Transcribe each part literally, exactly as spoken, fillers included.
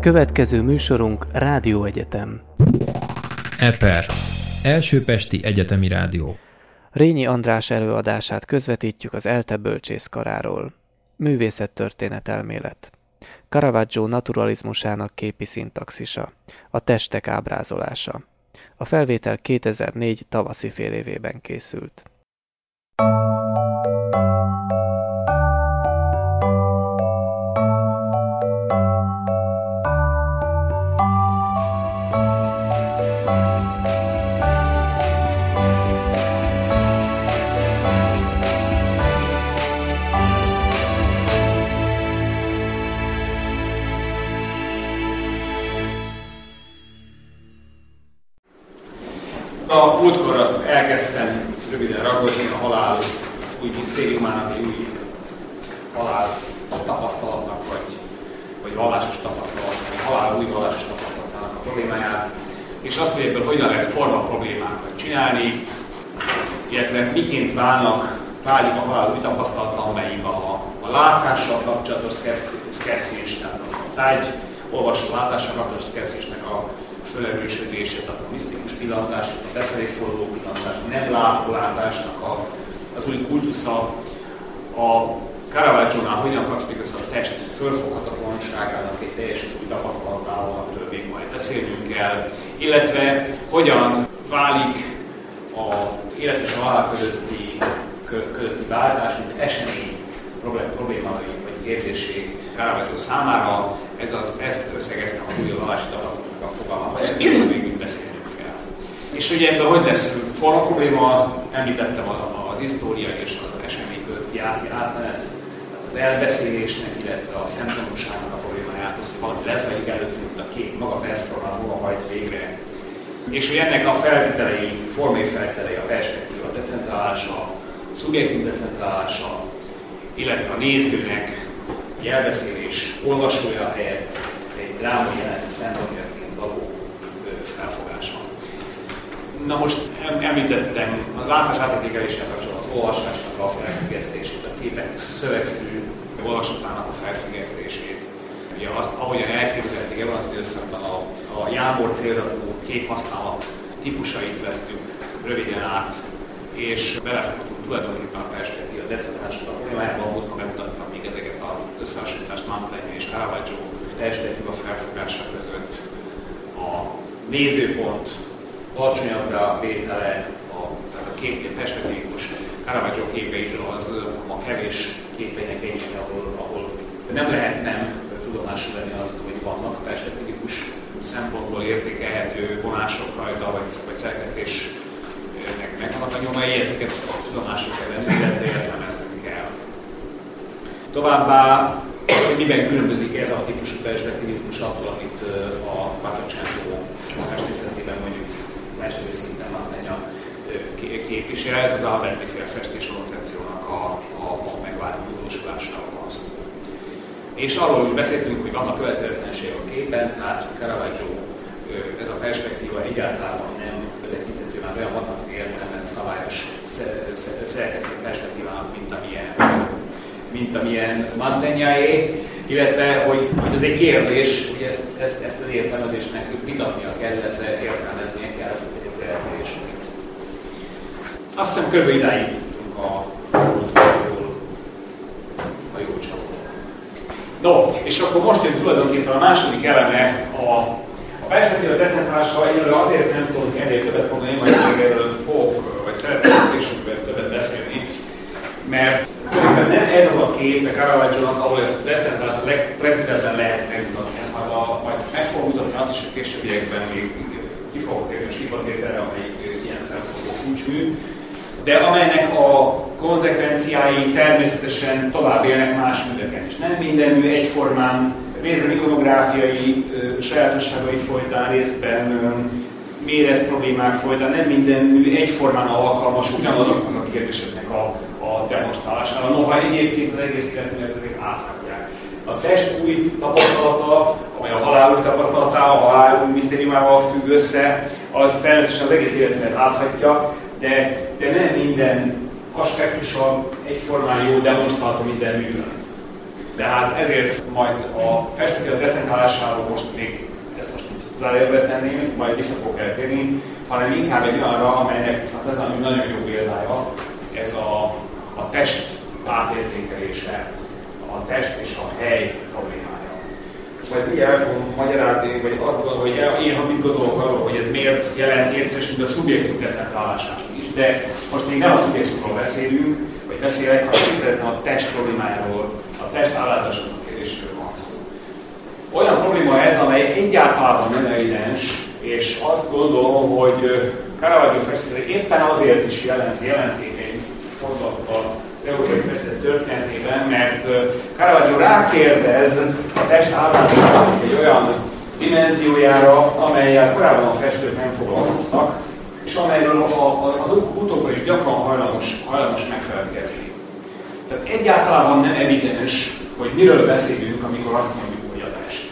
Következő műsorunk Rádióegyetem. EPER. Első pesti egyetemi rádió. Rényi András előadását közvetítjük az ELTE bölcsészkaráról. Művészettörténet elmélet. Caravaggio naturalizmusának képi szintaxisa. A testek ábrázolása. A felvétel kétezer-négy tavaszi félévében készült. A múltkor elkezdtem röviden ragozni a halál új misztériumának, egy új halál tapasztalatnak, vagy, vagy vallásos tapasztalatnak, vagy halál új vallásos tapasztalatának a problémáját, és azt, hogy ebből hogyan lehet forma problémákat csinálni, illetve miként válnak, válik a halál új tapasztalata, amelyik a, a látással kapcsolatos szkerszés, tehát a tágy olvasó látással kapcsolatos szkerszésnek a felerősödését, a misztikus pillantását, a befelé forduló pillantását, a nem látólátásnak a, az új kultusza, a Caravaggiónál hogyan kapcsolódik össze a test fölfoghatatlanságának egy teljesen új tapasztalatával, amiről még majd beszélnünk kell, illetve hogyan válik az élet és a halál közötti, közötti váltás, mint esemény problémai vagy kérdésség Caravaggió számára. Ez az, ezt összegeztem az új vallási tapasztalatnak a fogalmával, erről még úgy beszélnünk kell. És ugye ebből hogy lesz forma probléma, említettem az história és az esemény közötti átmenet, az elbeszélésnek, illetve a szemtanúságnak a problémáját, az, hogy valami lezajlik előttünk a kép, maga performál, hova hajt végre. És hogy ennek a feltételei, formai feltételei, a perspektíva decentrálása, a szubjektív decentrálása, illetve a nézőnek jelbeszélés olvasója helyett egy drámai jelenti szemtanújaként való felfogása. Na most említettem az látás átértékeléssel kapcsolatban az olvasásnak a felfüggesztését, a képek szövegszerű olvasatának a felfüggesztését. Ugye azt, ahogyan elképzelték ebben az időszakban a, a Jámbor célzatú képhasználat típusait vettük röviden át, és belefogtunk tulajdonképpen a perspektíva decentrálásnak a problémájában, múltkor bemutattam még ezeket az összehasonlítást Mantegna és Caravaggio perspektíva felfogása között. A nézőpont alacsonyabbra vétele, a, tehát a kép, perspektívikus Caravaggio képe is az a kevés képeinek egyike, ahol, ahol nem lehet nem tudomásul venni azt, hogy vannak perspektívikus szempontból értékelhető vonások rajta, vagy, vagy szerkesztés megvannak a nyomai, ezeket a tudomásul kell venni, illetve értelmeznünk kell. Továbbá, hogy miben különbözik ez a típusú perspektivizmus attól, amit a Quattrocento festészetében mondjuk mesteri szinten Mantegna képviselt, az Alberti-féle festés koncepciónak a, a, a megváltó tudósulásáról van szó. És arról is beszéltünk, hogy vannak követhetetlenségek a képen, tehát Caravaggio ez a perspektíva egyáltalán nem tekintető már olyan matematikai értelemben szabályos szerkesztett perspektívának, mint amilyen, mint amilyen Mantegnaé, illetve hogy, hogy ez egy kérdés, hogy ezt, ezt, ezt az értelmezésnek vitatnia kell, illetve értelmeznie kell ezt az eltéréseket. Azt hiszem kb. Idáig tudtunk a jól, a jól csapó. No, és akkor most jön tulajdonképpen a második eleme a A perspektíva decentrálása egyelőre azért nem tudunk ennél többet mondani, én majd még erről fogok, vagy szeretnék később többet beszélni, mert tulajdonképpen nem ez az a kép a Caravaggio-nak, ahol ezt a decentrálást a legprecízebben lehet megmutatni. Ezt majd, a, majd meg fogom mutatni azt is, hogy későbbiekben még ki fogok térni a sípatételre, amelyik ilyen szempontból kulcsmű, de amelynek a konzekvenciái természetesen tovább élnek más műveken is. Nem minden mű egyformán részben ikonográfiai sajátosságai folytán, részben méret problémák folytán, nem minden mű egyformán alkalmas ugyanazoknak a kérdéseknek a, a demonstrálására. Noha egyébként az egész életművet azért áthatják. A test új tapasztalata, amely a halál új tapasztalatával, a halál új misztériumával függ össze, az természetesen az egész életművet áthatja, de, de nem minden aspektusa egyformán jó demonstrálta minden műben. De hát ezért majd a perspektíva decentrálásával most még ezt most így zárójelbe tenném, majd vissza fogok eltérni, hanem inkább egy olyanra, amelynek viszont ez a nagyon jó példája, ez a, a test átértékelése, a test és a hely problémája. Majd így el fogom magyarázni, vagy azt gondolom, hogy én mit gondolok arról, hogy ez miért jelent értékes, mint a szubjektív decentrálását is, de most még nem a szubjektívról beszélünk, vagy beszélek, hanem kifejezetten a test problémájáról, a test állásásának kérdéséről van szó. Olyan probléma ez, amely egyáltalán nem evidens, és azt gondolom, hogy Caravaggio festete éppen azért is jelent jelentékeny fordulat az európai festete történetében, mert Caravaggio rákérdez a test állásának egy olyan dimenziójára, amellyel korábban a festők nem foglalkoztak, és amelyről az utókor is gyakran hajlamos, hajlamos megfeledkezni. Tehát egyáltalán nem evidens, hogy miről beszélünk, amikor azt mondjuk, hogy a test.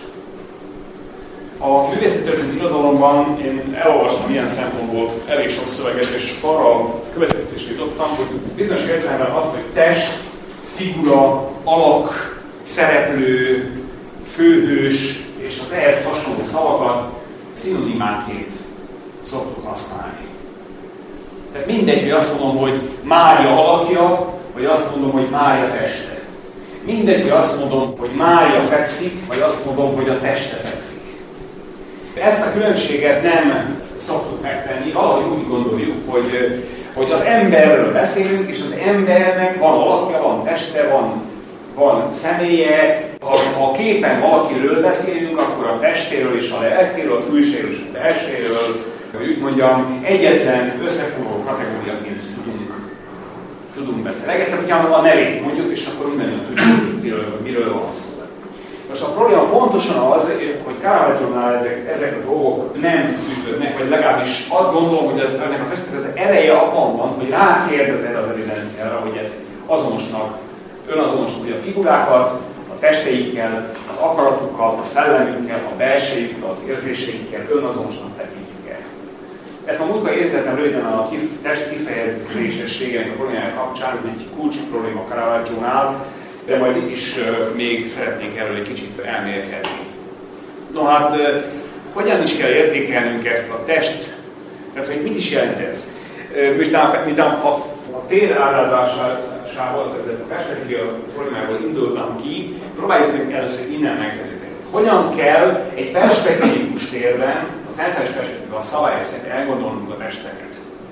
A művészettörténeti irodalomban én elolvastam ilyen szempontból elég sok szöveget, és arra a következtetésre jutottam, hogy bizonyos értelemben az, hogy test, figura, alak, szereplő, főhős és az ehhez hasonló szavakat szinonimáként szoktuk használni. Tehát mindegy, hogy azt mondom, hogy Mária alakja, vagy azt mondom, hogy Mária teste. Mindegy, hogy azt mondom, hogy Mária fekszik, vagy azt mondom, hogy a teste fekszik. Ezt a különbséget nem szoktuk megtenni, valahogy úgy gondoljuk, hogy, hogy az emberről beszélünk, és az embernek van alakja, van teste, van, van személye. Ha a képen valakiről beszélünk, akkor a testéről és a lelkéről, a külséről és a belséről, hogy úgy mondjam, egyetlen összefoglaló kategóriaként tudunk, tudunk beszélni. Egyszer, hogyha a nevét mondjuk, és akkor mindannyian tudjuk, miről, miről van szó. Most a probléma pontosan az, hogy Caravaggiónál ezek, ezek a dolgok nem működnek, vagy legalábbis azt gondolom, hogy az, ennek a festészetnek az eleje abban van, hogy rákérdez erre az evidenciára, hogy ez azonosnak, önazonosítja a figurákat, a testeikkel, az akaratukkal, a szellemükkel, a belsejükkel, az érzéseikkel önazonosnak tekintjük el. Ezt a múltkor értettem röviden a kif, test kifejezésességének a problémája kapcsán, ez egy kulcs probléma Caravaggiónál, de majd itt is uh, még szeretnénk erről egy kicsit elmélkedni. No hát, uh, hogyan is kell értékelnünk ezt a test? Tehát, hogy mit is jelent ez? Uh, Miután a, a tér ábrázolásával, tehát a perspektíva problémából indultam ki, próbáljuk meg először innen megtenni. Hogyan kell egy perspektívikus térben, a centrális perspektíva a szabályok szerint elgondolnunk a testeket?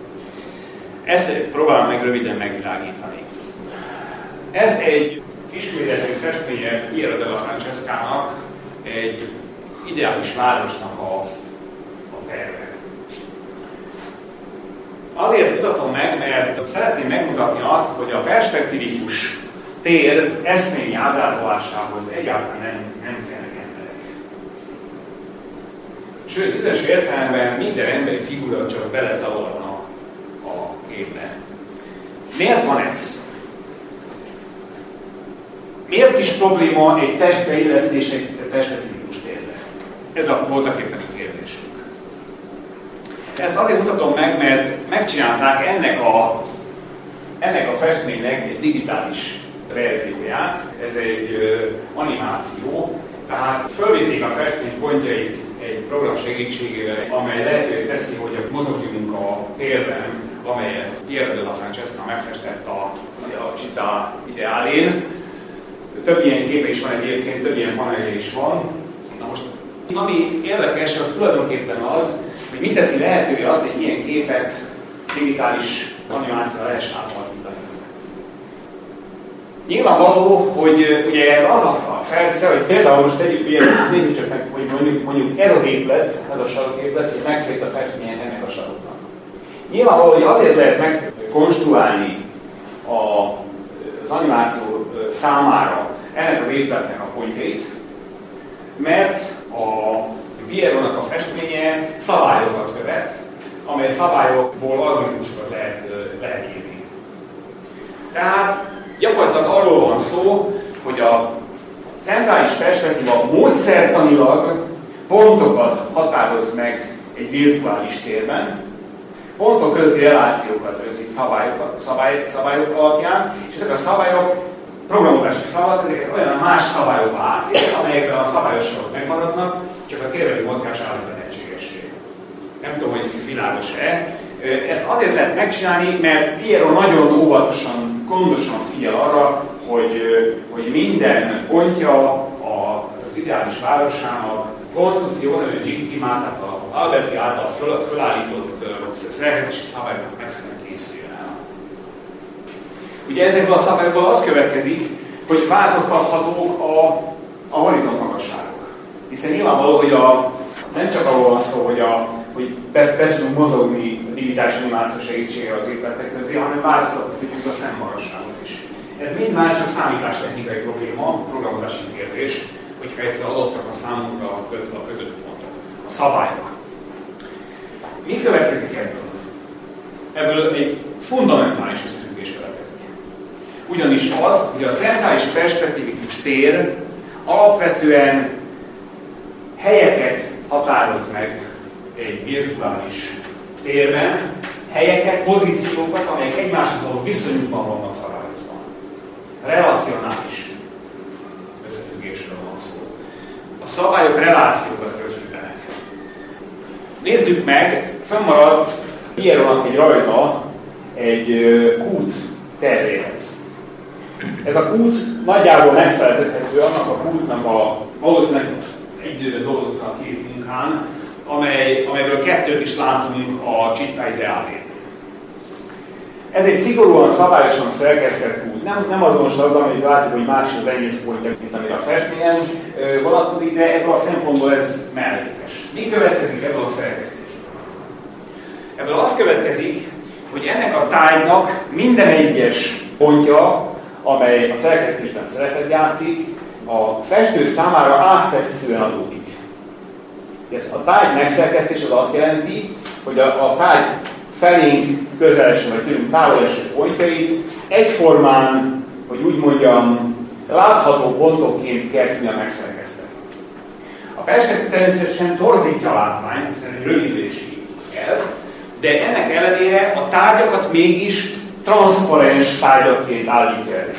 Ezt próbálom meg röviden megvilágítani. Ez egy kisméretű festménye Piero della Francescának, egy ideális városnak a, a terve. Azért mutatom meg, mert szeretném megmutatni azt, hogy a perspektívikus tér eszményi ábrázolásához egyáltalán nem, nem kellenek emberek. Sőt, bizonyos értelemben minden emberi figura csak belezavarna a képbe. Miért van ez? Miért is probléma egy testbeillesztés egy perspektívikus térbe? Ez a voltaképpen a kérdésünk. Ezt azért mutatom meg, mert megcsinálták ennek a, ennek a festménynek egy digitális verzióját. Ez egy uh, animáció, tehát fölvitték a festmény pontjait egy program segítségével, amely lehetővé teszi, hogy mozogjunk a térben, amelyet Piero della Francesca megfestett a, a Città Ideálén. Több ilyen képe is van egyébként, több ilyen panelje is van. Na most, ami érdekes, az tulajdonképpen az, hogy mit teszi lehetővé azt, hogy ilyen képet digitális animációra lehessen átalakítani. Nyilvánvaló, hogy ugye ez az a feltétel, hogy például most tegyük, ugye, nézzük csak meg, hogy mondjuk, mondjuk ez az épület, ez a saroképület, és megfért a festményen ennek a saroknak. Nyilvánvaló, hogy azért lehet megkonstruálni a, az animáció számára ennek az épületnek a pontjait, mert a Pierónak a festménye szabályokat követ, amely szabályokból algoritmusokat lehet, lehet írni. Tehát gyakorlatilag arról van szó, hogy a centrális perspektíva módszertanilag pontokat határoz meg egy virtuális térben, pontok közötti relációkat rögzít szabályok, szabály, szabályok alapján, és ezek a szabályok programozási feladat, ezeket olyan más szabályokba áttér, amelyekben a szabályosságok megmaradnak, csak a térbeli mozgás állik a lehetségesség. Nem tudom, hogy világos-e. Ezt azért lehet megcsinálni, mert Piero nagyon óvatosan, gondosan figyel arra, hogy, hogy minden pontja az ideális városának konstrukció, nevű gé té em á, tehát az Alberti által föl, fölállított szerkezési szabályoknak megfelelően készüljön el. Ugye ezekből a szabályokból az következik, hogy változtathatók a, a horizont magasságok. Hiszen nyilvánvaló, hogy a, nem csak arról van szó, hogy, a, hogy be, be tudunk mozogni a digitális animáció segítségével az épületek közé, hanem változtathatjuk a szemmagasságot is. Ez mind már csak számítástechnikai probléma, programozási kérdés, hogyha egyszer adottak a számunkra a kötött pontok, a szabályok. Mi következik ebből? Ebből egy fundamentális összefüggés következik. Ugyanis az, hogy a centrális perspektívikus tér alapvetően helyeket határoz meg egy virtuális térben, helyeket, pozíciókat, amelyek egymáshoz való viszonyukban vannak szabályozva. Relacionális összefüggésről van szó. A szabályok relációkat rögzítenek. Nézzük meg, fönnmaradt Pierónak egy rajza egy kút tervéhez. Ez a kút nagyjából megfeleltethető annak a kútnak a valószínűleg egy időben dolgozott a két munkán, amely, amelyből kettőt is látunk a Città Ideale. Ez egy szigorúan, szabályosan szerkesztett kút. Nem, nem azonos azzal, amit látjuk, hogy más az egész pontja, mint amire a festményen vonatkozik, de ebből a szempontból ez mellékes. Mi következik ebből a szerkesztésből? Ebből az következik, hogy ennek a tájnak minden egyes pontja, amely a szerkesztésben szerepet játszik, a festő számára áttetszően adódik. Ez a táj megszerkesztés az azt jelenti, hogy a, a táj felénk közeleső, vagy tőlünk távoleső pontjait egyformán, hogy úgy mondjam, látható pontokként kell tudnia megszerkeszteni. A perspektív természetesen torzítja a látványt, hiszen egy rövidülési elv, de ennek ellenére a tárgyakat mégis transzparens tárgyakként állítja elő.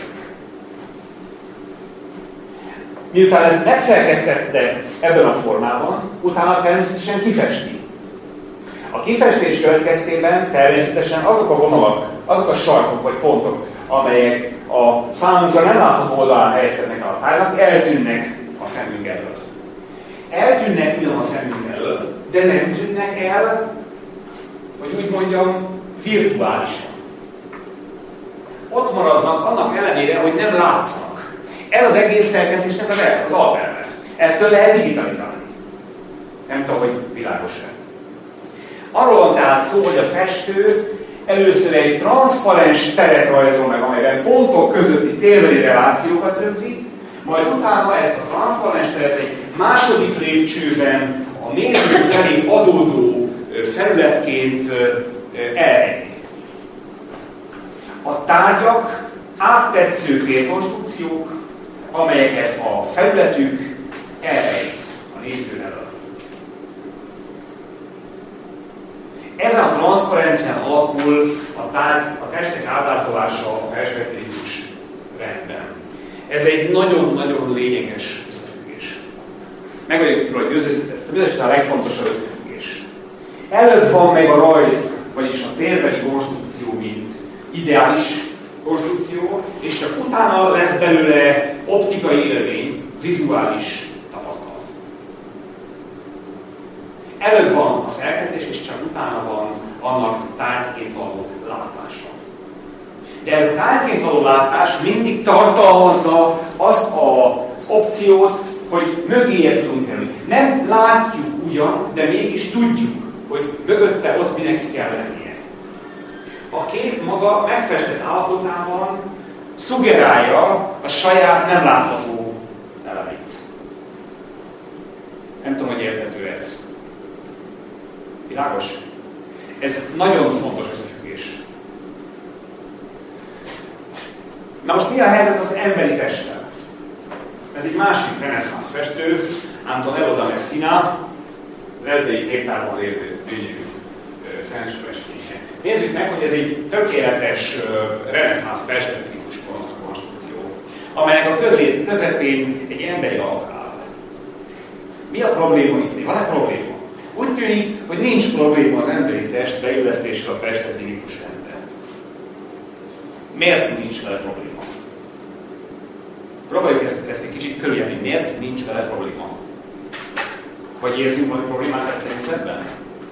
Miután ezt megszerkesztette ebben a formában, utána természetesen kifesti. A kifestés következtében természetesen azok a vonalak, azok a sarkok vagy pontok, amelyek a számunkra nem látható oldalán helyezkednek el a tájnak, eltűnnek a szemünk elől. Eltűnnek ugyan a szemünk elől, de nem tűnnek el, hogy úgy mondjam, virtuálisan. Ott maradnak annak ellenére, hogy nem látszanak. Ez az egész szerkesztésnek az, az alapelve. Ettől lehet digitalizálni. Nem tudom, hogy világos-e. Arról van tehát szó, hogy a festő először egy transzparens teret rajzol meg, amelyben pontok közötti térbeli relációkat rögzít, majd utána ezt a transzparens teret egy második lépcsőben a néző felé adódó felületként elrejti. A tárgyak áttetsző térkonstrukciók, amelyeket a felületük elrejt a néző elől. Ezen a transzparencián alapul a, tárgy, a testek ábrázolása a perspektívikus rendben. Ez egy nagyon-nagyon lényeges összefüggés. Meg vagyok róla győződve, ez a legfontosabb összefüggés. Előbb van meg a rajz, vagyis a térbeli konstrukció, mint ideális konstrukció, és csak utána lesz belőle optikai élmény, vizuális tapasztalat. Előbb van a szerkesztés, és csak utána van annak tárgyként való látása. De ez a tárgyként való látás mindig tartalmazza azt az opciót, hogy mögéje tudunk kerülni. Nem látjuk ugyan, de mégis tudjuk, hogy mögötte ott minek kell lennie. A kép maga megfestett állapotában szuggerálja a saját nem látható elemeit. Nem tudom, hogy érthető ez. Világos? Ez nagyon fontos összefüggés. Na most mi a helyzet az emberi testtel? Ez egy másik reneszánsz festő, Antonello da Messina, Lezdei képtárban lévő gyönyörű Szent festménye. Nézzük meg, hogy ez egy tökéletes reneszánsz perspektívikus konstrukció. amelynek a közé, közepén egy emberi alak áll. Mi a probléma itt? Van-e probléma? Úgy tűnik, hogy nincs probléma az emberi test beillesztésre a perspektívikus rendbe. Miért nincs vele probléma? Próbáljuk ezt, ezt egy kicsit körüljelni. Miért nincs vele probléma? Vagy érzünk valami problémát a tekintetben?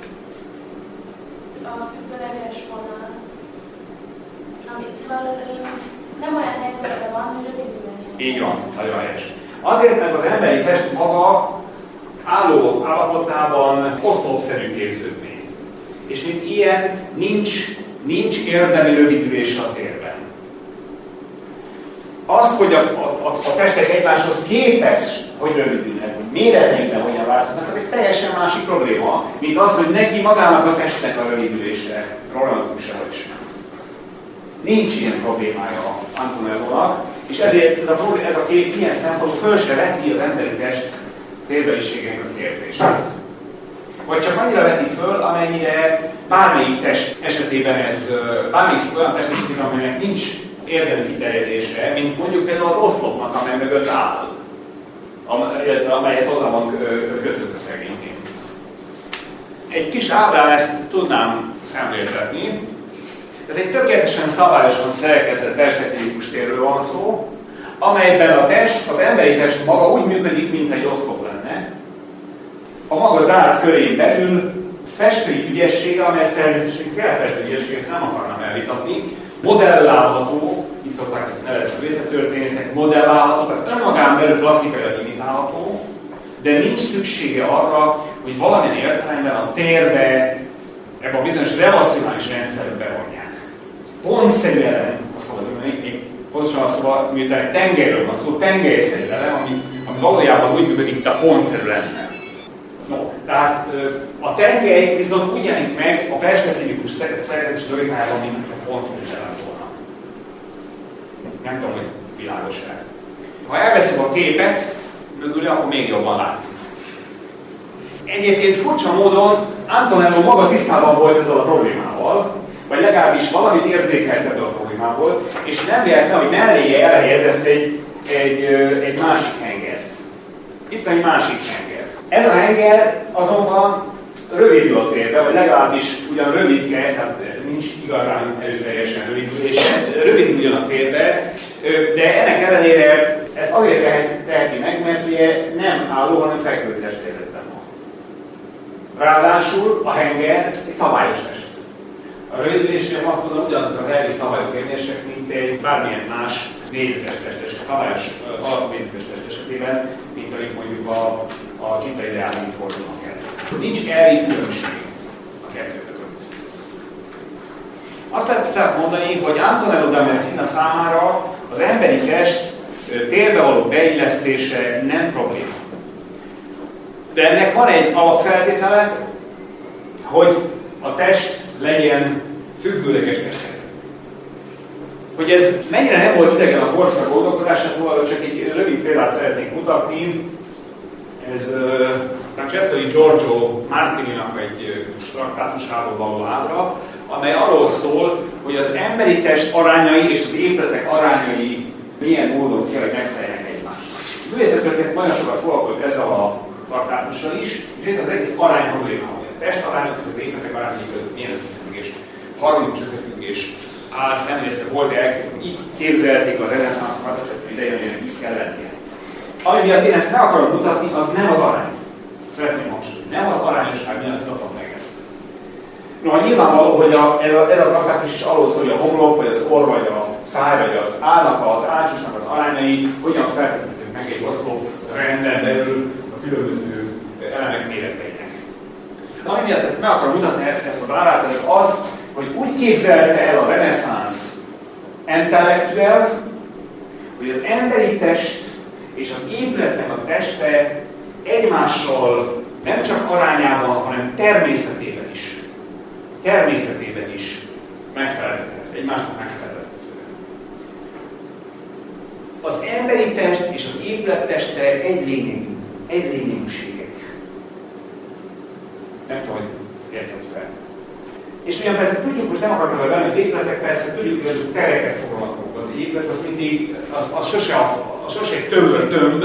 A függőleges vonal, ami szóval nem olyan helyzetben van, hogy rövidülni. Így van, nagyon helyes. Azért, mert az emberi test maga álló állapotában oszlopszerű képződmény. És mint ilyen nincs, nincs érdemi rövidülés a térben. Az, hogy a, a, a testek egymáshoz képes, hogy rövidülnek, hogy méreteiben hogyan változnak, az egy teljesen másik probléma, mint az, hogy neki magának a testnek a rövidülése problematikus-e vagy sem. Nincs ilyen problémája Antonellónak, és ezért ez a, ez a kép ilyen szempontból föl se veti az emberi test térbeliségének a kérdését. Vagy csak annyira veti föl, amennyire bármelyik test esetében ez, bármelyik olyan test esetében, amelynek nincs érdemi kiterjedése, mint mondjuk például az oszlopnak, amely mögött áll, illetve amelyhez hozzá van kötözve szegényként. Egy kis ábrán ezt tudnám szemléltetni. Tehát egy tökéletesen szabályosan szerkezett perspektívikus térről van szó, amelyben a test, az emberi test maga úgy működik, mintha egy oszlop lenne. A maga zárt körén belül festői ügyessége, amely ezt természetesen kell festői ügyesség, ezt nem akarnám elvitatni, modellálható, így szokták ezt nevezni a művészettörténészek, modellálható, tehát önmagán belül plastikailag imitálható, de nincs szüksége arra, hogy valamilyen értelemben a térbe, ebbe a bizonyos relacionális rendszerbe bevonják. Pontszerű elem, a szó, még pontosan szóval, miután egy tengelyről van szó, tengelyszerű elem, ami, ami valójában úgy működik, mint a pontszerű lenne. No, tehát a tengely viszont úgy jelenik meg a perspektívikus szerkezés logikájában, mint a pontszerű elem volna. Nem tudom, hogy világos-e. Ha elveszünk a képet mögül, akkor még jobban látszik. Egyébként furcsa módon Antonello maga tisztában volt ezzel a problémával, vagy legalábbis valamit érzékelt ebből a problémából, és nem véletlen, hogy melléje elhelyezett egy, egy, egy másik hengert. Itt van egy másik henger. Ez a henger azonban rövidül a térbe, vagy legalábbis ugyan rövidke, tehát nincs igazán erőteljesen rövidülése, rövidül ugyan a térbe, de ennek ellenére ezt azért teheti meg, mert ugye nem álló, hanem fekvő testérzetben van. Ráadásul a henger egy szabályos test. A rövidülésre vonatkozóan ugyanazok az elvi szabályok érvényesek, mint egy bármilyen más négyzetes test, szabályos alapú négyzetes test esetében, mint amik mondjuk a, a csita ideálin fordulnak el. Nincs elvi különbség a kettő között. Azt lehet mondani, hogy Antonello da Messina számára az emberi test térbe való beillesztése nem probléma. De ennek van egy alapfeltétele, hogy a test legyen függőleges testet. Hogy ez mennyire nem volt idegen a korszak gondolkodásától, csak egy rövid példát szeretnék mutatni. Ez uh, Francesco di Giorgio Martininak egy traktátusáról való ábra, amely arról szól, hogy az emberi test arányai és az épületek arányai milyen módon kell, hogy megfeleljenek egymásnak. A művészettörténet nagyon sokat foglalkozott ezzel a traktátussal is, és itt az egész arány probléma, hogy a test arányok, az épületek arányai között milyen összefüggés, harmonikus összefüggés állt fenn, és volt elkezdeni, így képzelték a reneszánsz katasztrófa idején, hogy így kell lennie. Ami miatt én ezt meg akarom mutatni, az nem az arány. Szeretném hangsúlyozni. Nem az arányosság miatt mutatom meg ezt. No, nyilvánvaló, hogy a, ez a, ez a traktátus is arról szól, hogy a homlok, vagy az orr, vagy a száj, vagy az állnak, az ácsosnak az arányai, hogyan feltétlenül meg egy oszlop renden belül a különböző elemek méreteinek. Ami miatt ezt meg akarom mutatni, ezt az árát, az, hogy úgy képzelte el a reneszánsz intellektuel, hogy az emberi test és az épületnek a teste egymással nem csak arányában, hanem természetében is, természetében is megfelelhető, egymásnak megfelelhető. Az emberi test és az épület teste egy lényegű, egy lényegűségek. Nem tudom, hogy érthető el. És ugyan persze tudjuk, most nem akartam venni az épületek, persze tudjuk, hogy azok tereket foglalkozunk. Az épület az mindig, az, az sose, az sose egy tömör-tömb,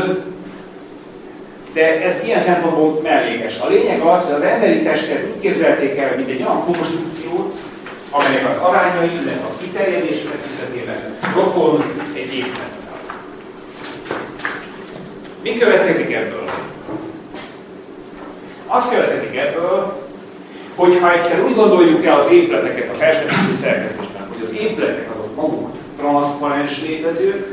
de ez ilyen szempontból mellékes. A lényeg az, hogy az emberi testet úgy képzelték el, mint egy olyan konstrukciót, amelynek az arányai, illetve a kiterjedés tekintetében rokon egy épülettel. Mi következik ebből? Azt következik ebből, hogy ha egyszer úgy gondoljuk el az épületeket a perspektívű szerkesztésben, hogy az épületek azok maguk transzparens létezők,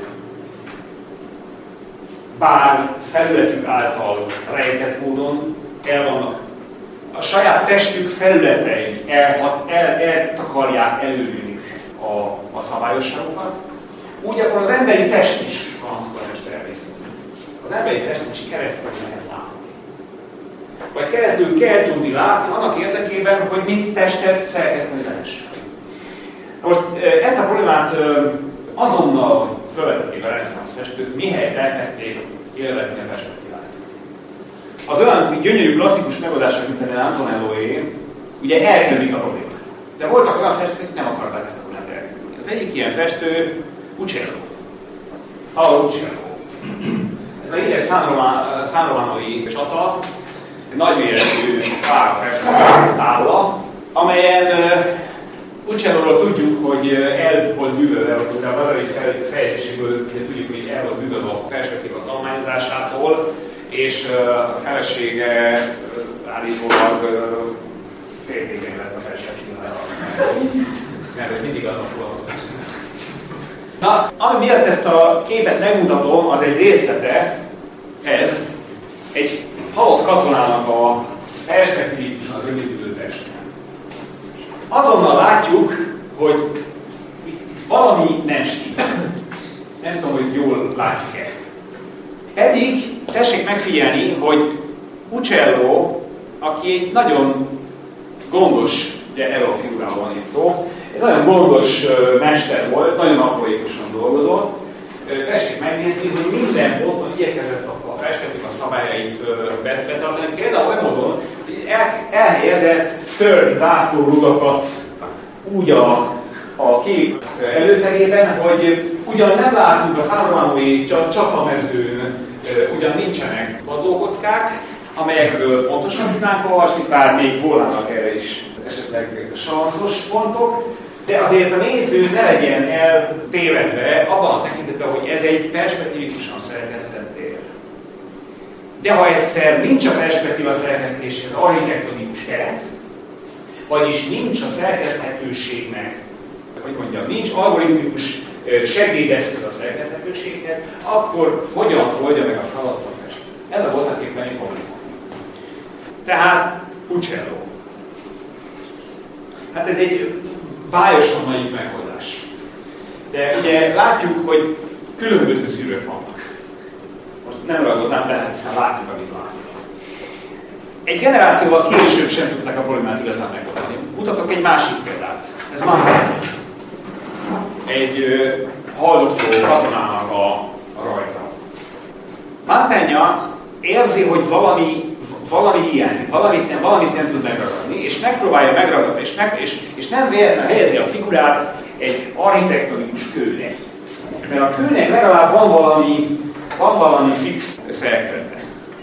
bár felületük által rejtett módon el vannak. A saját testük felületei elhat, el, eltakarják előlünk a, a szabályosságokat, úgy akkor az emberi test is transzparens természet. Az emberi testet is keresztül lehet látni. Vagy keresztül kell tudni látni annak érdekében, hogy mit testet szerkeszteni lehessen. Most ezt a problémát azonnal felvetették a reneszánsz festők, mihelyt elkezdték élvezni a perspektívát. Az olyan gyönyörű klasszikus megoldások, mint a Antonelloé, ugye elkerülik a problémát. De voltak olyan festők, akik nem akarták ezt a problémát elkerülni. Az egyik ilyen festő Uccello. Paolo Uccello. Ez a híres San Románói csata, egy nagyméretű fák festő tábla, amelyen Uccelóról tudjuk, hogy el volt bűvölve, de a hazai fejlesztéséből tudjuk, hogy el volt bűvölve a perspektíva tanulmányozásától, és a felesége állítólag féltékeny lett a perspektívára. Mert mindig az a foglalkozás. Na, ami miatt ezt a képet megmutatom, az egy részlete, ez egy halott katonának a perspektívikusan rövidülő testén. Azonnal látjuk, hogy valami nem stimmel. Nem tudom, hogy jól látjuk-e. Eddig tessék megfigyelni, hogy Uccello, aki egy nagyon gondos, ugye erről a figurában van itt szó, egy nagyon gondos mester volt, nagyon aprólékosan dolgozott. Tessék megnézni, hogy minden ponton igyekezett a perspektíva szabályait betartani. Például olyan módon, hogy el, elhelyezett tört zászlórudakat úgy a, a kép előterében, hogy ugyan nem látunk a San Románói csatamezőn, ugyan nincsenek padlókockák, amelyekről pontosan tudnánk olvasni, bár még volnának erre is esetleg sanszos pontok, de azért a néző ne legyen eltévedve abban a tekintetben, hogy ez egy perspektívikusan szerkesztett tér. De ha egyszer nincs a perspektíva szerkesztéshez architektonikus keret, vagyis nincs a szerkeszthetőségnek, hogy mondjam, nincs algoritmikus segédeszköz a szerkeszthetőséghez, akkor hogyan oldja meg a feladatot a festő? Ez a voltak éppen egy probléma. Tehát Uccello. Hát ez egy bályosan naív megoldás. De ugye látjuk, hogy különböző szűrők vannak. Most nem ragoznám, de hát hiszen látjuk, amit látjuk. Egy generációval később sem tudták a problémát igazán megoldani. Mutatok egy másik példát. Ez Mantegna. Egy haldokló katonának a, a rajza. Mantegna érzi, hogy valami, valami hiányzik, valamit nem, valamit nem tud megragadni, és megpróbálja megragadni, és, meg, és, és nem véletlenül helyezi a figurát egy architektonikus kőre. Mert a kőnek legalább van valami, van valami fix szerkezete.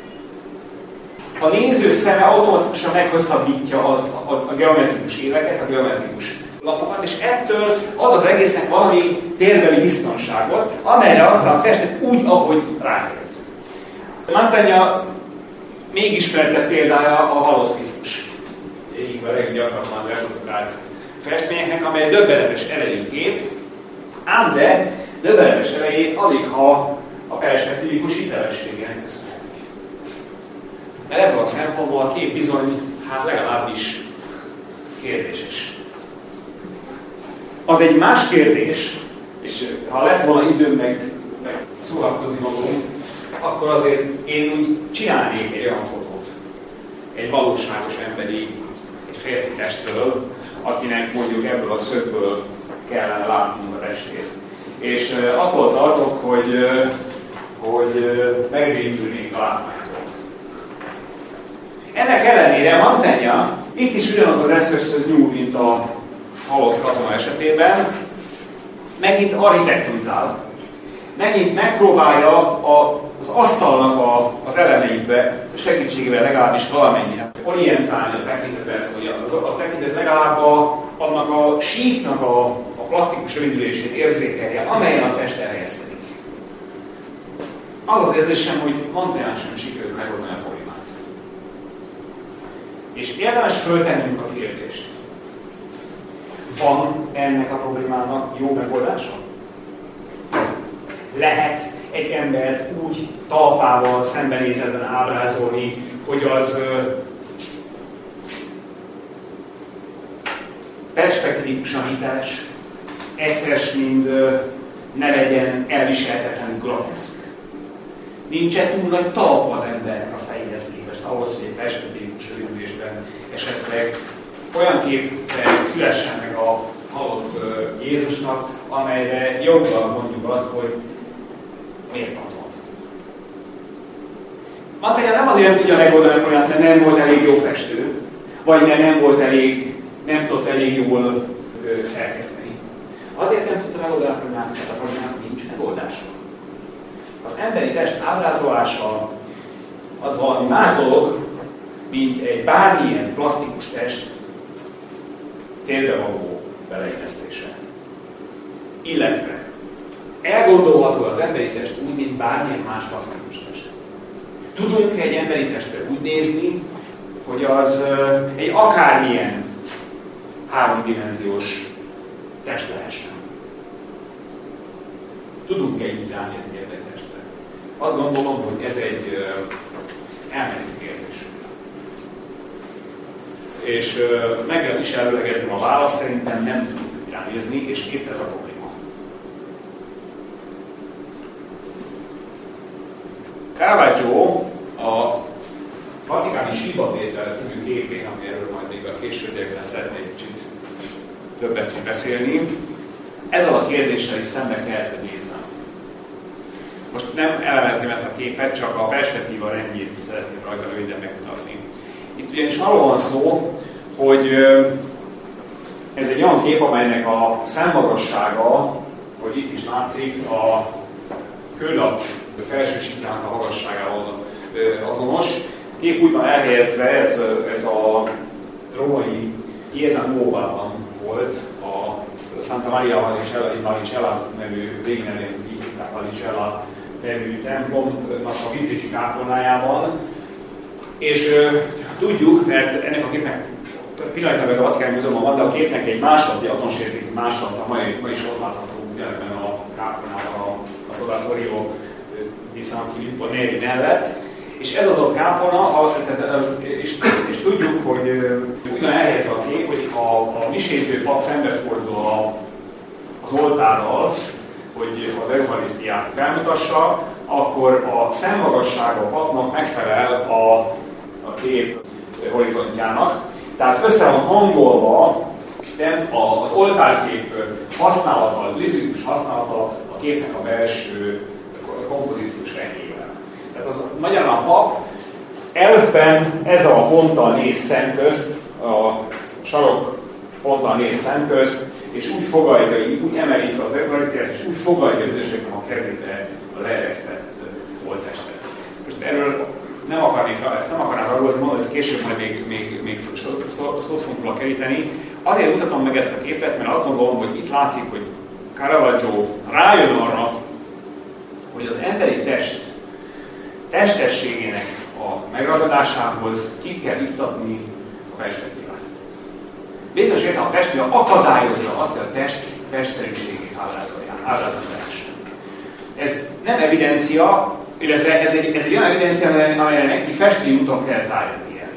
A néző szeme automatikusan meghosszabbítja az, a, a geometrikus éveket, a geometrikus lapokat, és ettől ad az egésznek valami térbeli biztonságot, amelyre aztán festet úgy, ahogy ráhelyez. Mantegna még ismertebb példája a halott Krisztus. Egyik a leggyakrabban reprodukált festményeknek, amely döbbenetes erejű kép, ám de döbbenetes erejét aligha a perspektívikus hitelességének köszönhetik. Mert ebből a szempontból a kép bizony, hát legalábbis kérdéses. Az egy más kérdés, és ha lett volna időm meg, meg szórakozni magunk, akkor azért én úgy csinálnék egy olyan fotót, egy valóságos emberi, egy férfi testről, akinek mondjuk ebből a szögből kellene látnunk a testét. És uh, attól tartok, hogy, uh, hogy uh, megrémülnék a látmánytól. Ennek ellenére Mantegna Itt is ugyanaz az eszközhöz nyúl, mint a halott katona esetében. Megint architektonizál. Megint megpróbálja a, az asztalnak a, az elemeibe segítségével legalábbis valamennyire orientálni a tekintetet, hogy a, a tekintet legalább a, annak a síknak a, a plastikus rövidülését érzékelje, amelyen a test elhelyezkedik. Az az érzésem, hogy manteánsan sikerült megoldani a problémát. És érdemes föltennünk a kérdést. Van ennek a problémának jó megoldása? Lehet egy embert úgy talpával szembenézetben ábrázolni, hogy az perspektívikusan hiteles, egyszer mind ne legyen elviselhetetlenül groteszk. Nincsen túl nagy talp az embernek a fejéhez képest, ahhoz, hogy egy perspektívikus rövidülésben esetleg olyan kép szülessen meg a halott Jézusnak, amelyre joggal mondjuk azt, hogy miért van van. Mantegna nem azért nem tudja megoldani a problémát, mert nem volt elég jó festő, vagy mert nem volt elég, nem tudott elég jól ö, szerkeszteni. Azért nem tudta megoldani a problémát, mert a problémát nincs megoldása. Az emberi test ábrázolása az valami más dolog, mint egy bármilyen plastikus test térbe való beleillesztése. Illetve elgondolható az emberi test úgy, mint bármilyen más plastikus test. Tudunk egy emberi testre úgy nézni, hogy az egy akármilyen háromdimenziós test lehessen. Tudunk egy úgy ránézni egy emberi testre. Azt gondolom, hogy ez egy elméleti kérdés. És uh, meg kell is előlegeznem a választ, szerintem nem tudunk ránézni, és épp ez a probléma. Caravaggio a Vatikáni Síbatétel című képén, amiről majd még a későbbiekben szeretnék kicsit többet is beszélni, ezzel a kérdéssel is szembe kellett, hogy nézzem. Most nem elemezném ezt a képet, csak a perspektíva rendjét szeretném rajta röviden megmutatni. Itt ugyanis arról van szó, hogy ez egy olyan kép, amelynek a szemmagassága, hogy itt is látszik, a kőlap felső siklának a magasságával azonos. A kép úgy van elhelyezve, ez, ez a római Chiesa Nuovában volt, a Santa Maria Vallicella nevű, végnevén így hívták Vallicella nevű templomnak a Vitrici kápolnájában. És uh, tudjuk, mert ennek a képnek pillanatnyilag ez a Vatikáni Múzeumban van, de a képnek egy másoddi azonosértékű másodda, ma, ma is ott látható ebben a kápolnában, az Oratorio di San Filippo Neri mellett. És ez az ott kápolna, a, tehát, és, és tudjuk, hogy ugyan elhelyezve a kép, hogy ha a miséző pap szembefordul a, az oltárral, hogy az eucharisztiát felmutassa, akkor a szemmagassága a papnak megfelel a, a kép horizontjának. Tehát össze van hangolva az oltárkép használata, a liturgikus használata a képnek a belső kompozíciós rendjével. Tehát az magyarán a pap elfben ez a ponttal néz szemközt, a sarok ponttal néz szemközt, és úgy fogadja, úgy emeli fel az eucharisztiát, és úgy fogadja az ősöknek a kezébe a leeresztett holttestet. Most erről nem akarnék, ezt nem akarnám ragozni, mondom, ezt később majd még, még, még szót fogunk róla keríteni. Azért mutatom meg ezt a képet, mert azt gondolom, hogy itt látszik, hogy Caravaggio rájön arra, hogy az emberi test testességének a megragadásához ki kell iktatni a perspektívát. Bizonyos értelemben a perspektíva akadályozza azt, hogy a test testszerűségét ábrázolják. Ez nem evidencia, illetve ez egy, ez egy olyan evidencia, amelyre neki festői úton kell tájolnia.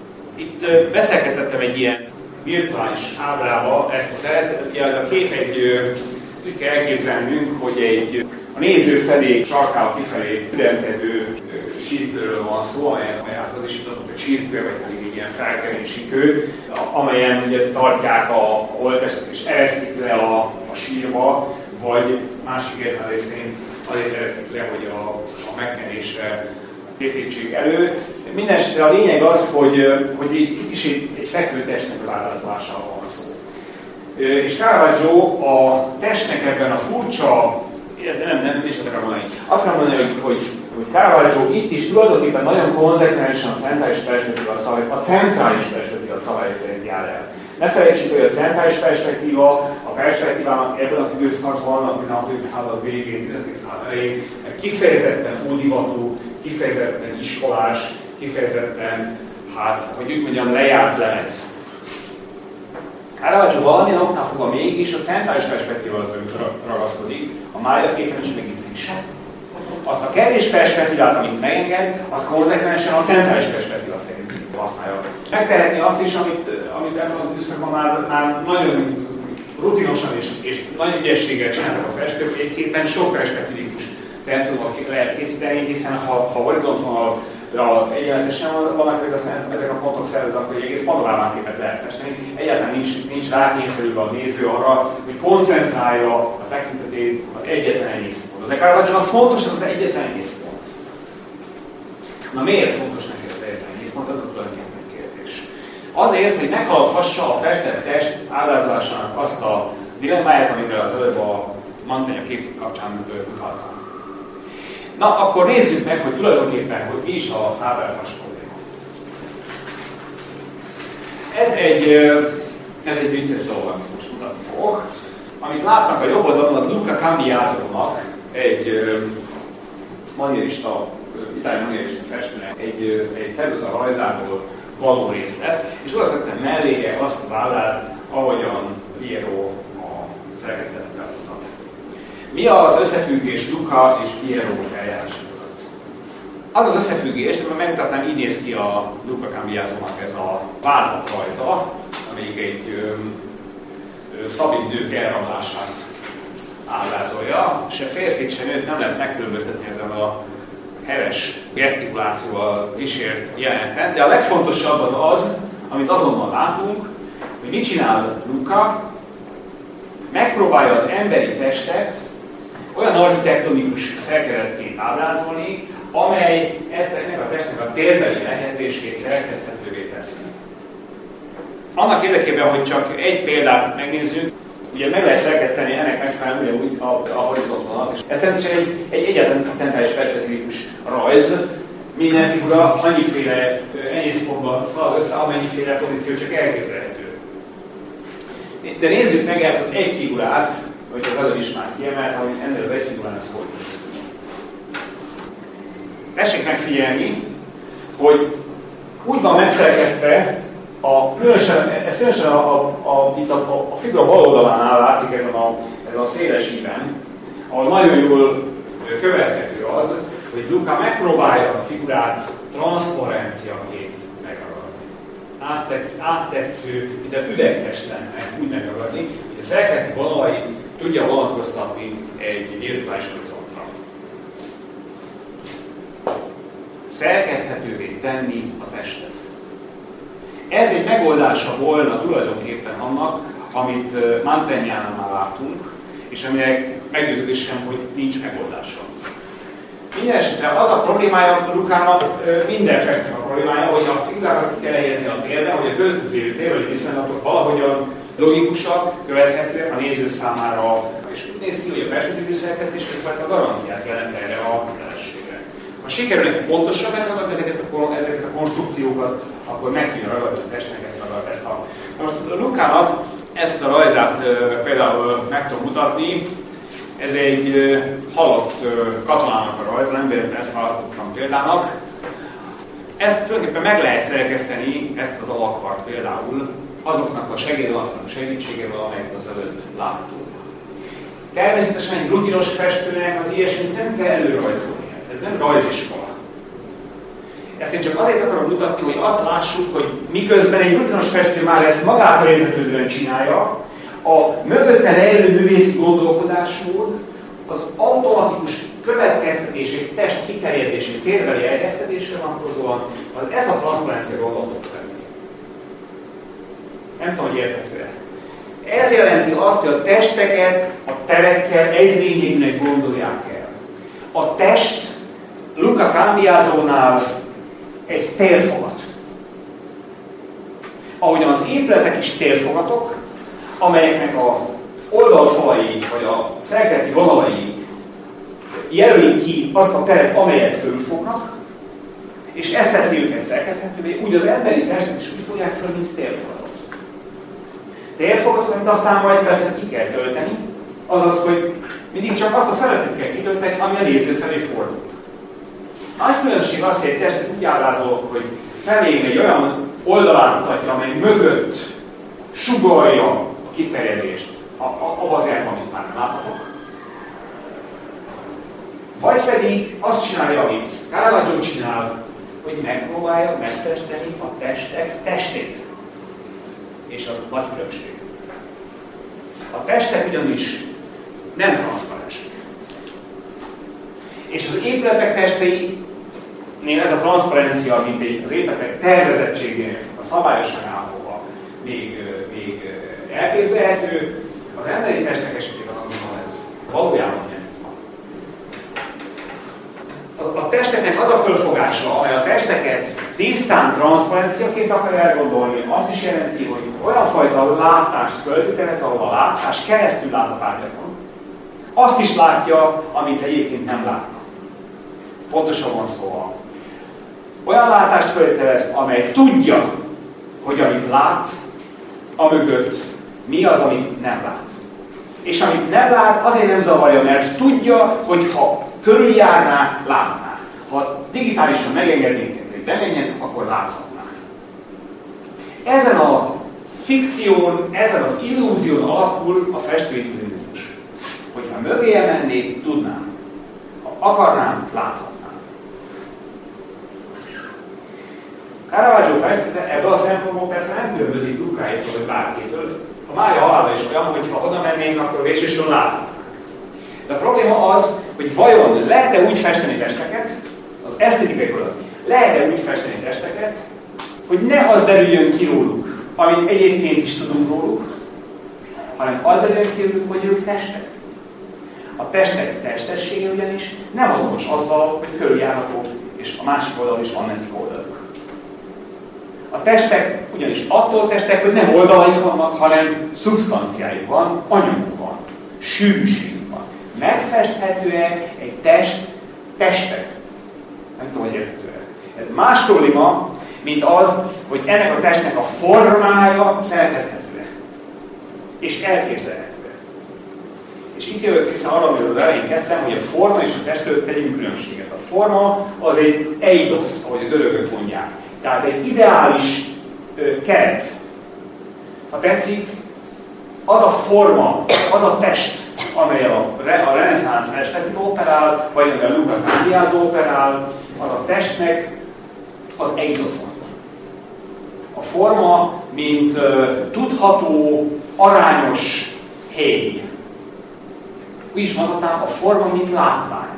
Itt beszerkesztettem egy ilyen virtuális ábrába ezt a teret. Ugye a kép egy, ezt úgy kell elképzelnünk, hogy egy a néző felé, sarkával kifelé ürenkedő sírkőről van szó, amely átkozisítottuk egy sírkő, vagy pedig egy ilyen felkevési kő, amelyen ugye tartják a holttestet és eresztik le a, a sírba, vagy másik értelmezés szerint azért eresztik le, hogy a, a megkenésre készítség elő. Mindenesetre a lényeg az, hogy, hogy itt is egy, egy fekvőtestnek az ábrázolásáról van szó. És Caravaggio a testnek ebben a furcsa, nem, nem, nem is azt akarom mondani. Azt akarom mondani, hogy, hogy, hogy Caravaggio itt is tulajdonképpen nagyon konzekvensen a centrális perspektíva szabály, a centrális perspektíva szabály szerint jár el. Ne felejtsük, hogy a centrális perspektíva, a perspektívának ebben az időszakban, a tizenhatodik század végén, tizenhatodik század elején kifejezetten ódivatú, kifejezetten iskolás, kifejezetten, hát, hogy úgy mondjam, lejárt lemez. Caravaggio valamilyen oknál fogva mégis a centrális perspektíva az ön ragaszkodik, a Mária képen is megint is. Azt a kevés perspektívát, amit megenged, azt konzekvensen a centrális perspektíva szerint használja. Megtehetni azt is, amit, amit ebben az időszakban már, már nagyon rutinosan és, és nagy ügyességgel csináltak a festők, egyébként sok perspektívikus centrumot lehet készíteni, hiszen ha, ha horizontvonal egyenletesen vannak ezek a pontok szervezve, akkor egy egész panorámaképet lehet festeni. Egyáltalán nincs, nincs rákényszerülve a néző arra, hogy koncentrálja a tekintetét az egyetlen egészpontra. De Caravaggio-nak fontos az az egyetlen egészpont. Na miért fontos neki az egyetlen egészpont? Ez a tulajdonképpen kérdés. Azért, hogy meghaladhassa a festett test ábrázolásának azt a dilemmáját, amivel az előbb a Mantegna kép kapcsán utaltam. Na, akkor nézzük meg, hogy tulajdonképpen, hogy mi is a ábrázolás probléma. Ez egy, ez egy vicces dolog, amit most mutatni fogok. Amit látnak a jobb oldalon, az Luca Cambiaso-nak, egy manierista, itáliai manierista festőnek, egy, egy ceruza rajzából való részlet, és oda tettem melléje azt az ábrát, ahogyan Piero a szerkesztetet bemutat. Mi az összefüggés Luca és Piero eljárás között? Az az összefüggés, hogy megmutatnám, így néz ki a Luca Cambiaso-nak ez a vázlatrajza, amelyik egy ö, ö, szabadidők elrablását ábrázolja. Se férfit, se nőt nem lehet megkülönböztetni ezen a heves gesztikulációval kísért jeleneten, de a legfontosabb az az, amit azonnal látunk, hogy mit csinál Luca, megpróbálja az emberi testet olyan architektonikus szerkezetként ábrázolni, amely ennek a testnek a térbeli lehelyezését szerkeszthetővé teszi. Annak érdekében, hogy csak egy példát megnézzük, ugye meg lehet szerkeszteni ennek megfelelően úgy a, a horizontvonalat. Ez természetesen egy, egy egyetlen centrális perspektívikus rajz. Minden figura annyiféle enyészpontban szalad össze, amennyiféle pozíció csak elképzelhető. De nézzük meg ezt az egy figurát, hogy az előbb is már kiemelt, hogy ennél az egy figurán ez hogy néz ki. Tessék megfigyelni, hogy úgy van megszerkesztve, a, különösen, ez különösen a, a, a, itt a, a, a figura bal oldalánál látszik ezen a, ezen a széles íven, ahol nagyon jól követhető az, hogy Luca megpróbálja a figurát transzparenciaként megragadni. Áttet, áttetsző, mint a üvegtest lenne úgy megragadni, hogy a szerkezeti vonalait tudja vonatkoztatni egy virtuális horizontra. Szerkeszthetővé tenni a testet. Ez egy megoldása volna tulajdonképpen annak, amit Mantegnánál már látunk, és aminek meggyőződésem, hogy nincs megoldása. Minden esetre az a problémája Lukának, minden festőnek a problémája, hogy a figurákat kell helyezni a térbe, hogy a közöttő térbeli viszonylatok valahogyan logikusak, követhetőek a néző számára, és úgy néz ki, hogy a perspektívű szerkesztés a garanciát jelent erre a jelenségre. Ha sikerül pontosan megragadni ezeket a, ezeket a konstrukciókat, akkor meg tudja ragadni a testnek ezt a, ezt a... Most Lukának ezt a rajzát például meg tudom mutatni. Ez egy halott katonának a rajza, nem véletlenül ezt választottam példának. Ezt tulajdonképpen meg lehet szerkeszteni, ezt az alakkart például, azoknak a segédalaknak a segítségével, amelyet az előtt láttunk. Természetesen egy rutinos festőnek az ilyesmit nem kell előrajzolni. Ez nem rajziskola. Ezt én csak azért akarom mutatni, hogy azt lássuk, hogy miközben egy rutinos festő már ezt magától értetődően csinálja, a mögötte rejlő művészi gondolkodásmód az automatikus következtetés, egy test kiterjedésé, térbeli elhelyeztetésre vonatkozóan, ez a transzparencia gondolatot tenni. Nem tudom, hogy érthető-e. Ez jelenti azt, hogy a testeket a terekkel egy lényegűnek gondolják el. A test Luca Cambiasónál egy térfogat. Ahogyan az épületek is térfogatok, amelyeknek az oldalfalai vagy a szerkezeti vonalai jelölik ki azt a teret, amelyet körülfognak, és ezt teszi őket szerkeszthetővé, úgy az emberi testet is úgy fogják föl, mint térfogatot. Térfogatot, amit aztán majd persze ki kell tölteni, azaz, hogy mindig csak azt a feletet kell kitölteni, ami a néző felé fordul. Nagy különbség az, hogy egy testet úgy ábrázolok, hogy felém egy olyan oldalát mutatja, amely mögött sugallja a kiterjedést, abban az irányban, amit már nem láthatok. Vagy pedig azt csinálja, amit Caravaggio csinál, hogy megpróbálja megfesteni a testek testét. És az nagy különbség. A testek ugyanis nem transzparensek. És az épületek testeinél ez a transzparencia, mint az épületek tervezettségénél, a szabályosságánál fogva még, még elképzelhető, az emberi testek esetében azonban ez valójában nem. A testeknek az a fölfogása, amely a testeket tisztán transzparenciaként akar elgondolni, azt is jelenti, hogy olyan fajta látást föltételez, ahol a látás keresztül lát a tárgyakon, azt is látja, amit egyébként nem látna. Pontosabban szóval. Olyan látást föltételez, amely tudja, hogy amit lát, amögött mi az, amit nem lát. És amit nem lát, azért nem zavarja, mert tudja, hogy ha körüljárná, látná. Ha digitálisan megengednénk, hogy bemenjen, akkor láthatná. Ezen a fikción, ezen az illúzión alapul a festőillúzionizmus. Hogyha mögé mennék, tudnám. Ha akarnám, láthatnám. Caravaggio festete ebből a szempontból persze nem különbözik Lucáitól vagy bárkitől. A Mária halála is olyan, hogy ha oda mennénk, akkor végsősorban láthatnánk. De a probléma az, hogy vajon lehet-e úgy festeni testeket, az esztetikai az, lehet-e úgy festeni testeket, hogy ne az derüljön ki róluk, amit egyébként is tudunk róluk, hanem az derüljön ki róluk, hogy ők testek. A testek testessége ugyanis nem azonos azzal, hogy körüljárható, és a másik oldalon is van nekik oldaluk. A testek ugyanis attól testek, hogy nem oldalaik vannak, hanem szubstanciájuk van, anyaguk van, sűrűségük van. Megfesthető-e egy test testek? Nem tudom, hogy érthető-e. Ez más probléma, mint az, hogy ennek a testnek a formája szerkeszthető-e. És elképzelhető-e. És itt jövök vissza arra, amiről az elején kezdtem, hogy a forma és a test között tegyünk különbséget. A forma az egy eidos, ahogy a görögök mondják. Tehát egy ideális ö, keret. Ha tetszik, az a forma, az a test, amely a, a reneszánsz estetika operál, vagy amely a Luca Cambiaso operál, az a testnek az eidos. A forma, mint ö, tudható, arányos hely. Úgy is mondhatnám, a forma, mint látvány.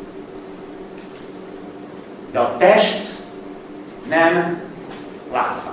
De a test nem látvány.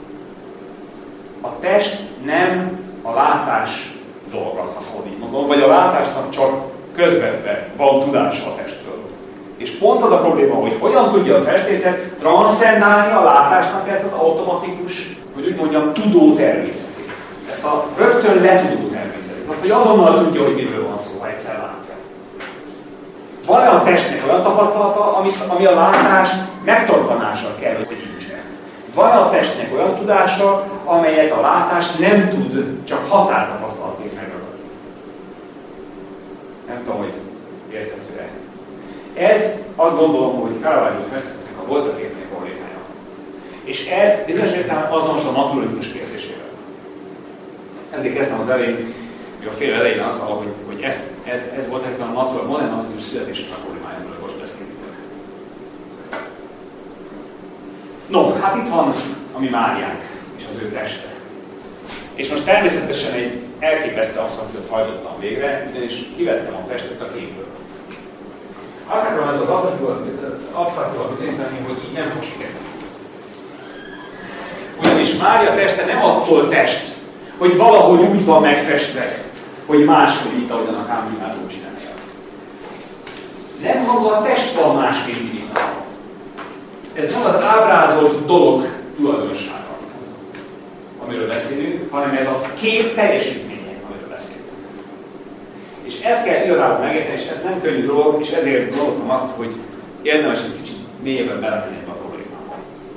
A test nem a látás dolga, azt így mondom, vagy a látásnak csak közvetve van tudása a testről. És pont az a probléma, hogy hogyan tudja a festészet transzcendálni a látásnak ezt az automatikus, hogy úgy mondjam, tudó természetét. Ezt a rögtön letudó természetét. Azt, hogy azonnal tudja, hogy miről van szó, ha egyszer látja. Van-e a testnek olyan tapasztalata, ami, ami a látást megtorpanással kell, hogy indítsa? Van-e a testnek olyan tudása, amelyet a látás nem tud csak határtapasztalatként megragadni? Nem tudom, hogy érthető-e. Ez azt gondolom, hogy Caravaggio festeteknek a voltaképnek problémája. És ez bizonyos értelemben azonos a naturalizmus kérdésével. Ezért kezdtem az elején, a fél elején azzal, hogy, hogy ez, ez, ez volt egy a natural, modern naturalizmus születésnek a problémája, amiről most beszélünk. No, hát itt van a mi Máriánk és az ő teste. És most természetesen egy elképesztő absztrakciót hajtottam végre, ugyanis kivettem a testet a képből. Azt akarom ez az absztrakcióval bizonyítani, hogy így nem fog sikerülni. Ugyanis Mária teste nem attól test, hogy valahogy úgy van megfestve, hogy máshogy, mint ahogyan a Cambiaso csinálja. Nem maga a test van másképp imitálva. Ez nem az ábrázolt dolog tulajdonsága, amiről beszélünk, hanem ez a kép teljesítménye, amiről beszélünk. És ezt kell igazából megérteni, és ez nem könnyű dolog, és ezért gondoltam azt, hogy érdemes egy kicsit mélyebben belemenni a problémába.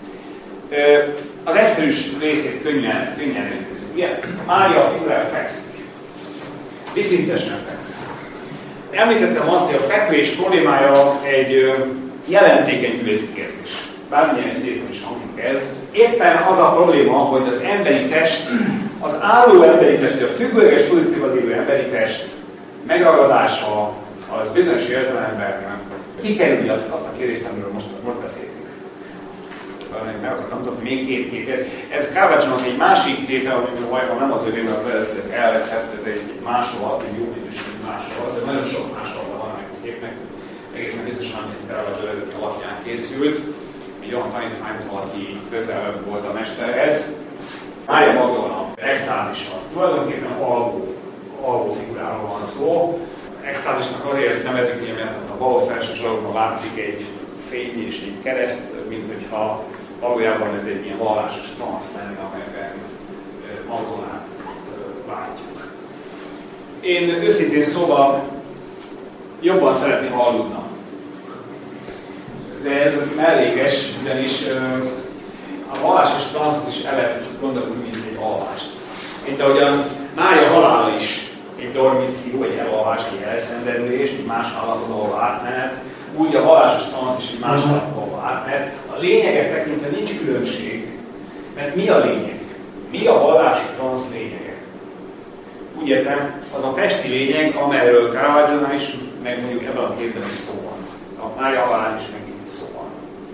Az egyszerűs részét könnyen, könnyen elérkezik. Ugye, Mária figurája fekszik. Viszintesen fekszik. Említettem azt, hogy a fekvés problémája egy jelentékeny művészi kérdés. Bármilyen idézően is hangzik ez. Éppen az a probléma, hogy az emberi test, az álló emberi test, a függőleges pozícióban lévő emberi test megragadása az bizonyos értelemben kikerülni azt a kérdést, amiről most, most beszéltünk. Meg akartam tudni még két képet. Ez Caravaggio-nak egy másik képe, amiben valójában nem az övé, mert az lehet, hogy ez elveszett, ez egy másolat, egy jó minőségű másolat, de nagyon sok másolata van ennek a képnek. Egészen biztosan, hogy Caravaggio előtt alapján készült. Egy olyan tanítvány, aki közel volt a mesterhez. Mária Magdolna extázisa. Tulajdonképpen alvó, alvó figuráról van szó. Extázisnak azért nevezik, ugye, mert a bal felső sarokban látszik egy fény és egy kereszt, mint hogyha valójában ez egy ilyen vallásos transz lenne, amelyben Magdolnát látjuk. Én őszintén szóval jobban szeretném aludni. De ez melléges, ugyanis a vallásos transzot is el lehet gondolni, mint egy alvást. Mint ahogyan Mária halála is egy dormíció, egy elalvás, egy elszenvedés, egy más állapotba való átmenet, úgy a vallásos transz is egy más állapotba való átmenet. A lényeget tekintve nincs különbség, mert mi a lényeg? Mi a vallási transz lényege? Úgy értem, az a testi lényeg, amelyről Caravaggio is, meg mondjuk ebben a képben is szó van. A Mária halálán is megint szó van.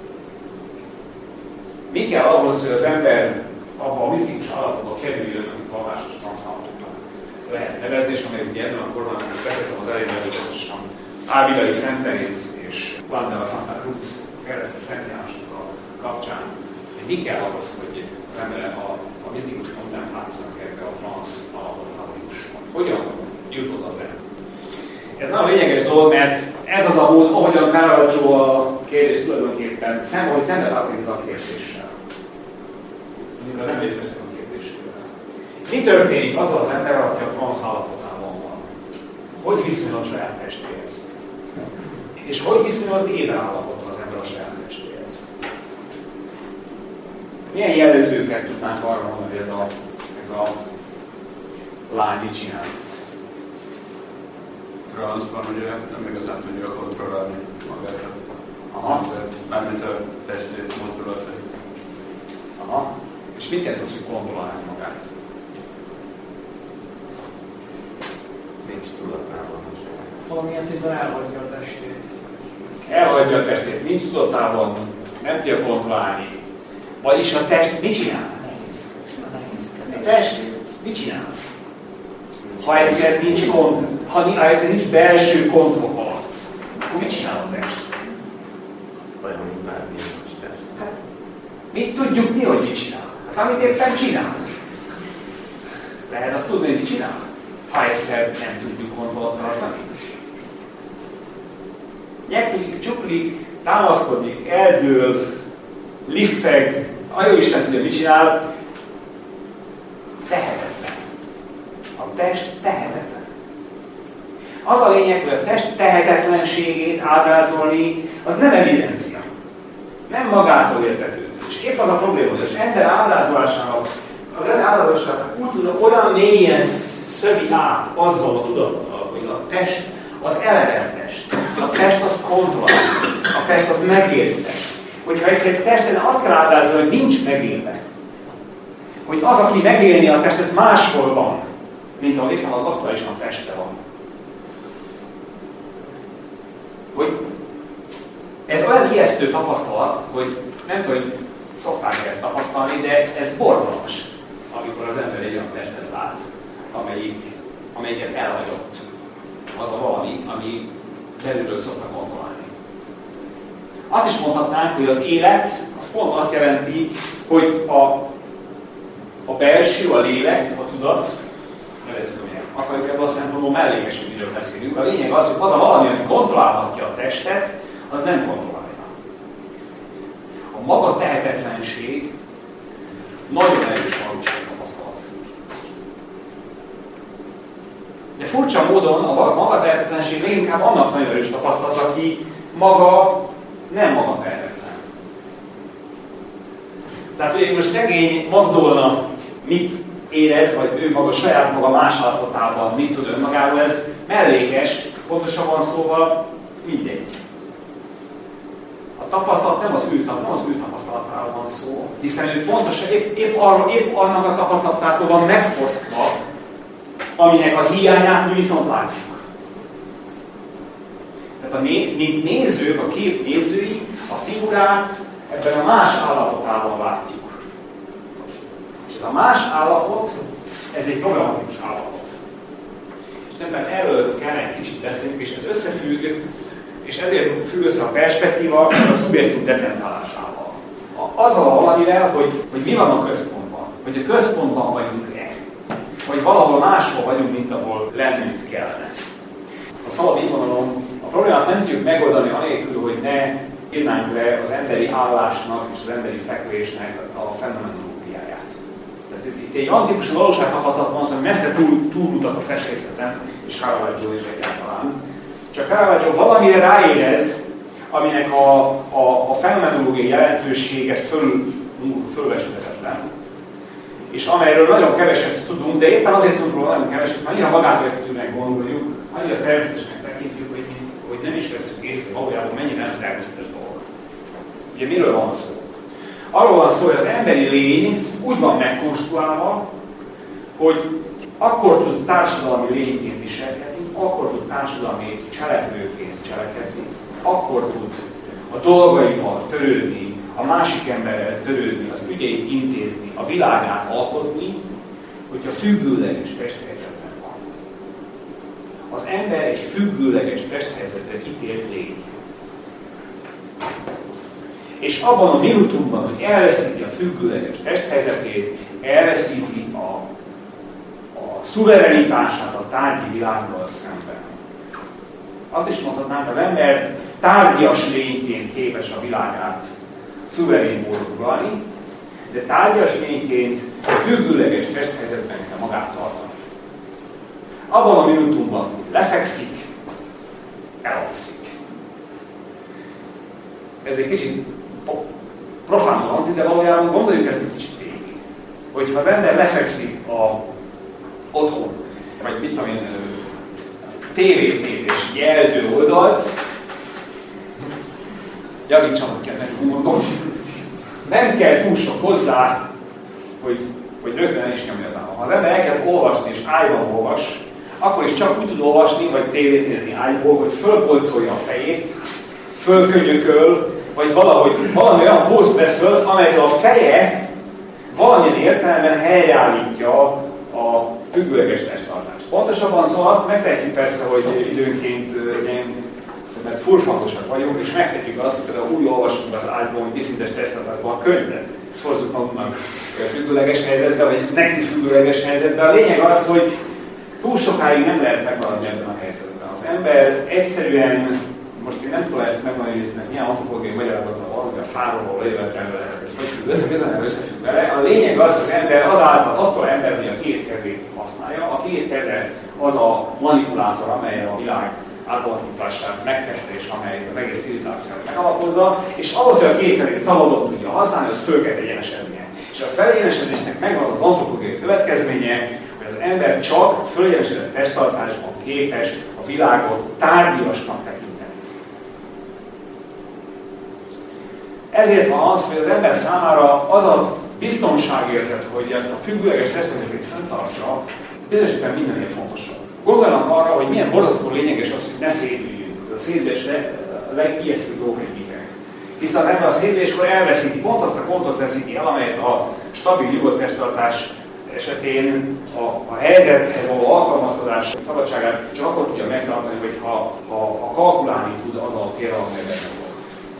Mi kell ahhoz, hogy az ember abban a misztikus állapotba kerüljön, amit vallásos transzállatoknak lehet nevezni, és amelyek ugye ebben a korban, amit beszéltem az elején, előzetesen Ávilai Szent Teréz és Juan de la Santa Cruz keresztes Szent Jánosnak a kapcsán. De mi kell ahhoz, hogy az ember a, a misztikus kontemplációnak ebbe a transz állapotba jusson? Hogyan jutott az ember? Ez nagyon lényeges dolog, mert ez az a mód, ahogyan Caravaggio a kérdés tulajdonképpen szemben, hogy szembe találkozik a kérdéssel. Mondjuk az emberi testek a kérdésével. Mi történik azzal az ember, aki a transz állapotában van? Hogy viszonyul a saját testéhez? És hogy viszonyul az éber állapotban az ember a saját testéhez? Milyen jellemzőket tudnánk arra mondani, hogy ez a, ez a lány mit csinál? Transzban ugye nem igazán tudja kontrollálni magát. Aha. Mármint a testét, mozdulatait. Aha. És mit jelent az, hogy kontrollálni magát? Nincs tudatában. Valamilyen szinten elhagyja a testét. Elhagyja a testét, nincs tudatában, nem tudja kontrollálni. Vagyis a test mit csinál? A test mit csinál? Ha egyszer nincs, kont- ha, ha egyszer nincs belső kontroll alatt, akkor mit csinál a test? Olyan, mint bármilyen más test. Hát, mit tudjuk mi, hogy mit csinál? Hát amit éppen csinál. Lehet azt tudni, hogy mit csinál? Ha egyszer nem tudjuk kontrollat tartani. Nyeklik, csuklik, támaszkodik, eldől, liffeg, a jó Isten tudja, mit csinál. Tehetetlen. A test tehetetlen. Az a lényeg, hogy a test tehetetlenségét ábrázolni, az nem evidencia. Nem magától értetődő. És épp az a probléma, hogy az ember ábrázolásának, az ember ábrázolásának úgy tudom, olyan mélyen szövi át azzal a tudattal, hogy a test az eleven test. A test az kontrollálja. A test az megélt test. Hogyha egyszer testen azt kell ábrázolni, hogy nincs megélve. Hogy az, aki megélni a testet, máshol van, mint ahol éppen az aktuálisan teste van. Hogy ez olyan ijesztő tapasztalat, hogy nem tudom, hogy szokták ezt tapasztalni, de ez borzalmas, amikor az ember egy olyan testet lát, amelyik, amelyiket elhagyott. Az a valami, ami belülről szokta kontrollálni. Azt is mondhatnánk, hogy az élet, az pont azt jelenti, hogy a, a belső, a lélek, a tudat, nevezzük amilyen akkor ebből a szempontból mellékes, hogy miről beszélünk. A lényeg az, hogy az a valami, ami kontrollálhatja a testet, az nem kontrollálja. A maga tehetetlenség nagyon erős valóság tapasztalat. De furcsa módon a maga tehetetlenség leginkább annak nagyon erős tapasztalat, aki maga nem maga tehetetlen. Tehát ugye most szegény Magdolna mit érez, vagy ő maga saját maga más állapotában mit tud önmagáról, ez mellékes, pontosabban szóval mindegy. A tapasztalat nem az ő, nem az ő tapasztalatáról van szó, hiszen ő pontosan épp, épp, arról, épp annak a tapasztalatától van megfosztva, aminek a hiányát mi viszont látjuk. Tehát a né, mint nézők, a kép nézői a figurát ebben a más állapotában látjuk. És ez a más állapot, ez egy programatikus állapot. És többen erről kell egy kicsit beszélni, és ez összefügg, és ezért függ össze a perspektíva a szubjektív decentrálásával. Azzal valamivel, hogy, hogy mi van a központban, hogy a központban vagyunk-e, vagy valahol máshol vagyunk, mint ahol lennünk kellene. A szabad vonalon a problémát nem tudjuk megoldani anélkül, hogy ne írnánk le az emberi állásnak és az emberi fekvésnek a fenomenológiáját. Tehát itt egy olyan típusú valóságtapasztalat van, hogy messze túl, túlmutat a festészeten, és Caravaggio is egyáltalán. Csak Caravaggio valamire ráérez, aminek a, a, a fenomenológiai jelentősége föl, fölvesülhetetlen. És amelyről nagyon keveset tudunk, de éppen azért tudunk róla nagyon keveset, mert annyira magátértetőnek gondoljuk, annyira természetesnek tekintjük, hogy, hogy nem is veszünk észre valójában mennyire nem természetes dolog. Ugye miről van szó? Arról van szó, hogy az emberi lény úgy van megkonstruálva, hogy akkor tud társadalmi lényként viselkedni, akkor tud társadalmi cselekvőként cselekedni, akkor tud a dolgaival törődni, a másik emberrel törődni, az ügyeit intézni, a világát alkotni, hogyha függőleges testhelyzetben van. Az ember egy függőleges testhelyzetre ítélt lény. És abban a minutumban, hogy elveszíti a függőleges testhelyzetét, elveszíti a, a szuverenitását a tárgyi világgal szemben. Azt is mondhatnánk, az ember tárgyas lényként képes a világát szuverén módon uralni, de tárgyas lényként függőleges testhelyzetben kell magát tartani. Abban a minutumban lefekszik, elalszik. Ez egy kicsit profánul hangzik, de valójában gondoljuk ezt egy kicsit végig. Hogyha az ember lefekszik a otthon, vagy mit tudom én, tévét és jelző oldalt, javítsam, hogy kell nekünk mondom, nem kell túl sok hozzá, hogy, hogy rögtön el is nyomja az állam. Ha az ember elkezd olvasni és ágyban olvas, akkor is csak úgy tud olvasni, vagy tévét nézni ágyból, hogy fölpolcolja a fejét, fölkönyököl, vagy valahogy valami olyan pózt vesz föl, amelytől a feje valamilyen értelemben helyreállítja a függőleges testtartást. Pontosabban szóval azt megtehetjük persze, hogy időnként ilyen, mert furfangosak vagyunk, és megtehetjük azt, hogy például úgy olvasunk az ágyban, hogy viszintes testtartásban a könyvet, és hozzuk magunknak függőleges helyzetbe, vagy neki függőleges helyzetbe. A lényeg az, hogy túl sokáig nem lehet megmaradni ebben a helyzetben. Az ember egyszerűen, most én nem tudom ezt megmagyarázni, hogy milyen antropológiai magyarázatban van, hogy a fáról életben lehet, ez hogy függ össze, bizony összefügg vele. A lényeg az, hogy az ember azáltal, attól ember, hogy a két kezét használja. A két keze az a manipulátor, amely a világ átalakítását megkezdte, és amely az egész civilizációt megalapozza, és ahhoz, hogy a két kezét szabadon tudja használni, az föl kell egyenesednie. És a felegyenesedésnek megvan az antropológiai következménye, hogy az ember csak fölegyenesedett testtartásban képes a világot tárgyasnak tekinteni. Ezért van az, hogy az ember számára az a biztonságérzet, hogy ezt a függőleges testhelyzetét fenntartsa, bizonyosan mindennél fontosabb. Gondolnak arra, hogy milyen borzasztó lényeges az, hogy ne szédüljünk. A szédülés a legijesztőbb dolog egy művek. Hiszen ebben a szédüléskor elveszíti, pont azt a pontot veszíti el, amelyet a stabil nyugodt testtartás esetén a, a helyzethez való alkalmazkodás szabadságát csak akkor tudja megtartani, hogy ha, ha, ha kalkulálni tud az a tér, amelyben ez volt.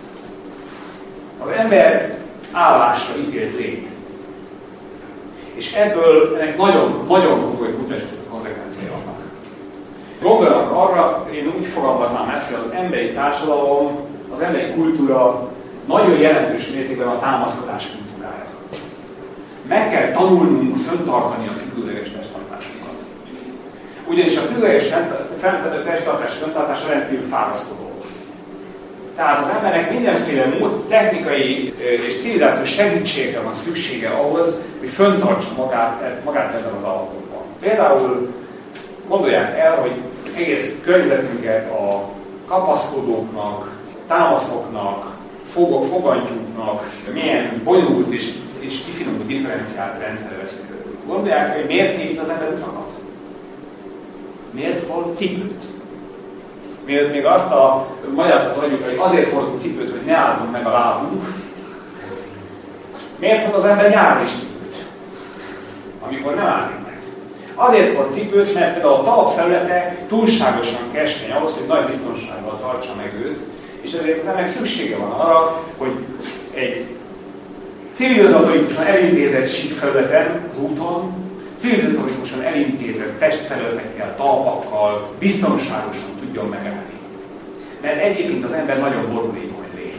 Az ember állásra ítélt lény. És ebből ennek nagyon, nagyon komoly mutatások konzekvenciák. konzekvenciái vannak. Gondoljanak arra, én úgy fogalmaznám ezt, hogy az emberi társadalom, az emberi kultúra nagyon jelentős mértékben a támaszkodás kultúrája. Meg kell tanulnunk fenntartani a függőleges testtartásunkat. Ugyanis a függőleges testtartás fenntartása rendkívül fárasztó. Tehát az embernek mindenféle mód, technikai és civilizációs segítségre van szüksége ahhoz, hogy fenntartsa magát, magát ebben az alapotban. Például gondolják el, hogy egész környezetünket a kapaszkodóknak, támaszoknak, fogok, fogantyúknak milyen bonyolult és, és kifinomult differenciált rendszer veszik körül. Gondolják, hogy miért épít az ember utakat? Miért hol cipőt? Miért még azt a magyarázatot adjuk, hogy azért hordunk cipőt, hogy ne ázzon meg a lábunk. Miért hord az ember nyáron is cipőt, amikor nem ázik meg? Azért hord cipőt, mert például a talpfelülete túlságosan keskeny ahhoz, hogy nagy biztonsággal tartsa meg őt, és ezért az embernek szüksége van arra, hogy egy civilizatorikusan elintézett síkfelületen, az úton, civilizatorikusan elintézett testfelületekkel, talpakkal biztonságosan tudjon megállni. Mert egyébként az ember nagyon borulékony lény.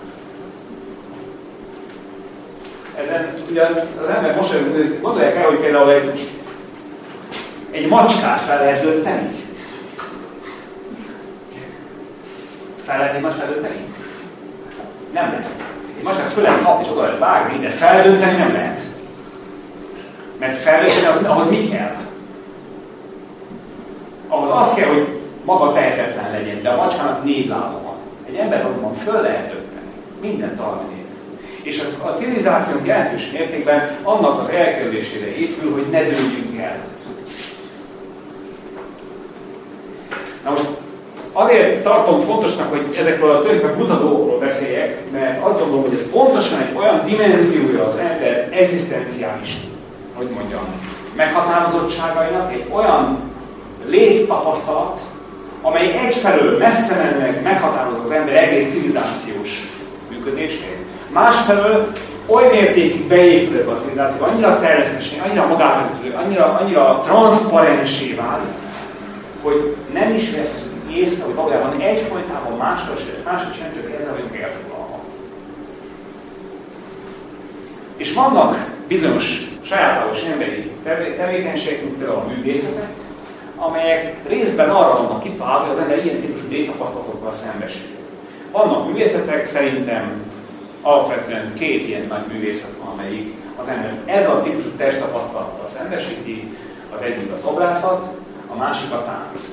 Ezen ugye az ember most gondolják el, hogy például egy, egy macskát fel lehet dönteni. Fel lehet egy macskát dönteni? Nem lehet. Egy macskát föl lehet kapni és oda lehet vágni, de feldönteni nem lehet. Mert feldönteni az, ahhoz mi kell? Ahhoz az kell, hogy maga tehetetlen legyen, de a macskának négy lába van. Egy ember azonban föl lehet dönteni. Minden talán nélkül. És a, a civilizációnk jelentős mértékben annak az elkerülésére épül, hogy ne dőljünk el. Na most azért tartom fontosnak, hogy ezekről a tulajdonképpen buta dolgokról beszéljek, mert azt gondolom, hogy ez pontosan egy olyan dimenziója az ember egzisztenciális, hogy mondjam, meghatározottságainak, egy olyan léttapasztalat, amely egyfelől messze menőleg meghatározza az ember egész civilizációs működését, másfelől oly mértékig beépül ebbe a civilizáció, annyira természetesen, annyira magától, annyira, annyira transzparensé válik, hogy nem is veszünk észre, hogy valójában egyfolytában másra sem csak ezzel vagyunk elfoglalva. És vannak bizonyos sajátos emberi tevékenységek, mint például a művészetek, amelyek részben arra vannak kitalálva, hogy az ember ilyen típusú léttapasztalatokkal szembesül. Vannak művészetek, szerintem alapvetően két ilyen nagy művészet van, amelyik az ember ez a típusú testtapasztalattal szembesíti, az egyik a szobrászat, a másik a tánc.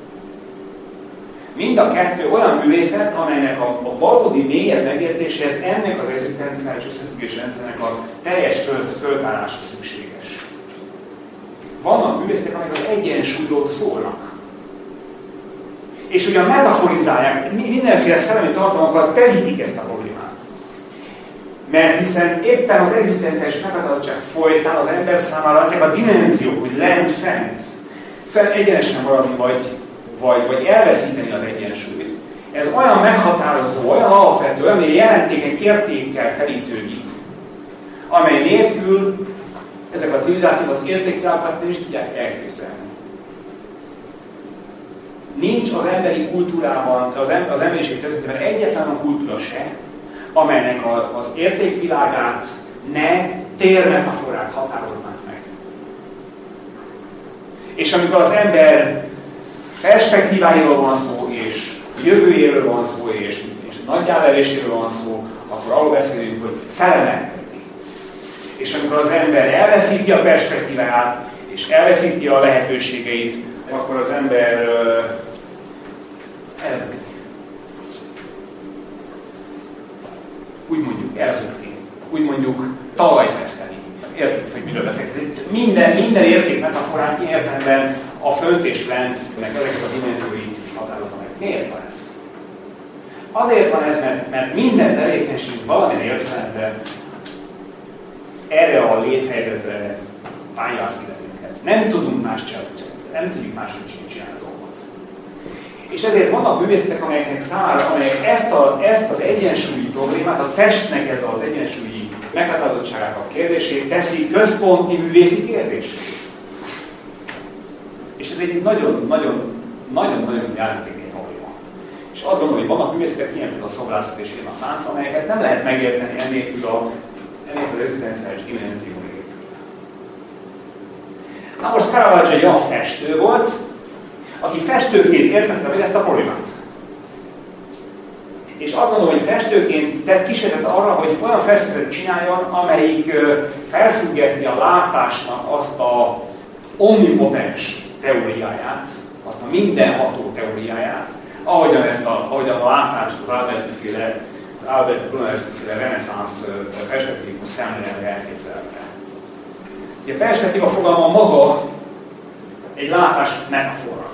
Mind a kettő olyan művészet, amelynek a, a valódi mélyebb megértéséhez ennek az egzisztenciális összefüggés rendszernek a teljes föl, föltárása szükséges. Vannak művészek, amelyek az egyensúlyról szólnak. És ugyan metaforizálják, mindenféle szellemi tartalmakkal telítik ezt a problémát. Mert hiszen éppen az egzisztenciális meghatározottság folytán az ember számára ezek a dimenziók, hogy lent, fent, fel egyenesen maradni, vagy, vagy, vagy elveszíteni az egyensúlyt. Ez olyan meghatározó, olyan alapvető, olyan jelentékeny értékkel telítődik, amely nélkül ezek a civilizációk az értékvilágokat nem is tudják elképzelni. Nincs az emberi kultúrában, az, em, az emberiség történetében egyetlen a kultúra se, amelynek a, az értékvilágát ne térmetaforák határoznák meg. És amikor az ember perspektíváiról van szó, és jövőjéről van szó, és, és nagyjáveléséről van szó, akkor arról beszélünk, hogy felemelkedni. És amikor az ember elveszíti a perspektíváját, és elveszíti a lehetőségeit, akkor az ember uh, elbukik. Úgy mondjuk elbukni, úgy mondjuk talajt veszteni. Értjük, hogy miről beszélünk. Minden, minden érték metaforán ilyen értelemben a fönt és lent, meg ezeket a dimenzióit határozza meg. Miért van ez? Azért van ez, mert, mert minden tevékenység valamilyen értelemben erre a léthelyzetre pályáz ki bennünket. Nem tudunk más csinálni, nem tudjuk máshogy csinálni a dolgot. És ezért vannak művészetek, amelyeknek számára, amelyek ezt, a, ezt az egyensúlyi problémát, a testnek ez az egyensúlyi meghatározottságának a kérdését teszi központi művészi kérdését. És ez egy nagyon-nagyon jelentékeny probléma. És azt gondolom, hogy vannak művészetek, ilyen például a szobrászat és ilyen a tánc, amelyeket nem lehet megérteni ennélkül a, ennélkül az egzisztenciális dimenzió nélkül. Na most Caravaggio egy olyan festő volt, aki festőként értette meg ezt a problémát. És azt gondolom, hogy festőként tett kísérletet arra, hogy olyan festőt csináljon, amelyik felfüggeszti a látásnak azt a omnipotens teóriáját, azt a mindenható teóriáját, ahogyan, ezt a, ahogyan a látást az Alberti-féle, Alberti-féle reneszánsz perspektívikus szemléletre elképzelte. A perspektíva fogalma maga egy látás metafora.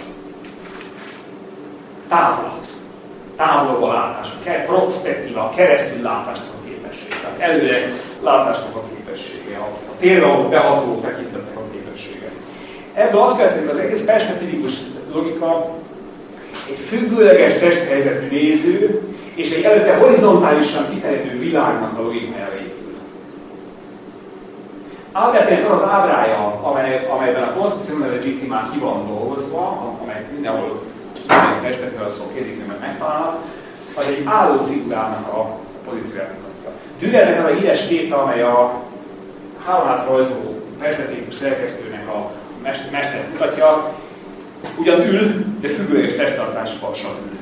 Távlat. Távolba látás, prospektíva, keresztül látásnak a képessége, tehát előre látásnak a képessége, a térre való behatoló tekintetnek a képessége. Ebből azt kell tenni, hogy az egész perspektívikus logika egy függőleges testhelyzetű néző és egy előtte horizontálisan kiterjedő világnak a logikájára épül. Albertinek az az ábrája, amely, amelyben a konstrukciónál legitimát ki van dolgozva, amely mindenhol perspektíváról szó kézikönyvben megtalálnak, az egy álló figurának a pozícióját mutatja. Dürernek az a híres képe, amely a Hálonát rajzoló perspektívikus szerkesztőnek a mestert mutatja, ugyan ül, de függőleges testtartással ül.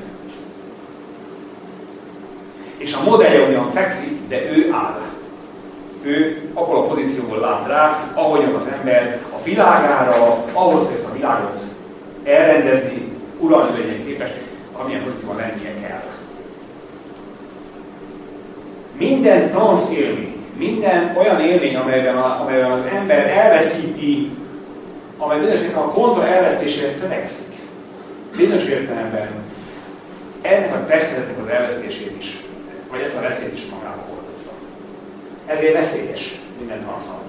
És a modellje ugyan fekszik, de ő áll. Ő abból a pozícióból lát rá, ahogyan az ember a világára, ahhoz, hogy ezt a világot elrendezni, uralni legyen képes, amilyen pozícióban lennie kell. Minden transz élmény, minden olyan élmény, amelyben, a, amelyben az ember elveszíti, amely bizonyos értelemben a kontroll elvesztésére törekszik. Bizonyos értelemben ennek a testületnek az elvesztését is, vagy ezt a veszélyt is magába hordozza. Ezért veszélyes minden transzalapot.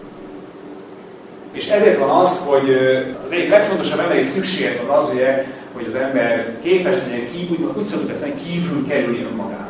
És ezért van az, hogy az egyik legfontosabb emberi szükséglet az az, ugye, hogy az ember képes legyen kívül, úgy szoktuk ezt meg, kívül kerülni önmagán.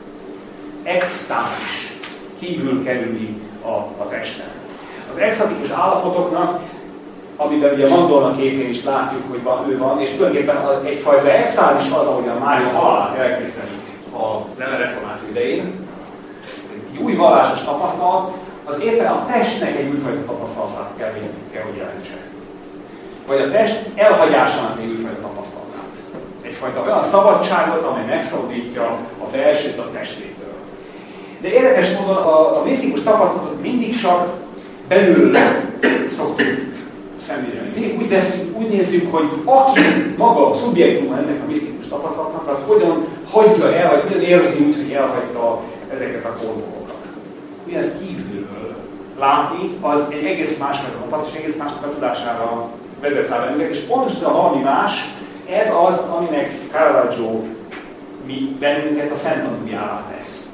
Extális, kívül kerülni a, a testen. Az extatikus állapotoknak, amiben ugye a Mandorna képén is látjuk, hogy van, ő van, és tulajdonképpen egyfajta extális az, ahogyan Mária halálát elképzelik az ellenreformáció idején, egy új vallásos tapasztalat, az éppen a testnek egy újfajta tapasztalatát kell, kell hogy jelentse. Vagy a test elhagyásának egy újfajta tapasztalatát. Egyfajta olyan szabadságot, amely megszabadítja a belsőt a testétől. De érdekes módon a, a misztikus tapasztalatot mindig csak belül szoktuk szemlélni. Mindig úgy, veszünk, úgy nézzük, hogy aki maga a szubjektuma ennek a misztikus tapasztalatnak, az hogyan hagyja el, vagy hogyan érzi úgy, hogy elhagyta ezeket a kódolokat. Ugyanezt kívülről látni, az egy egész másfajta tapasztalat, és egész másfajta tudására vezet rá bennünket, és pontosan valami más, ez az, aminek Caravaggio mi bennünket a Szent Tanújává tesz.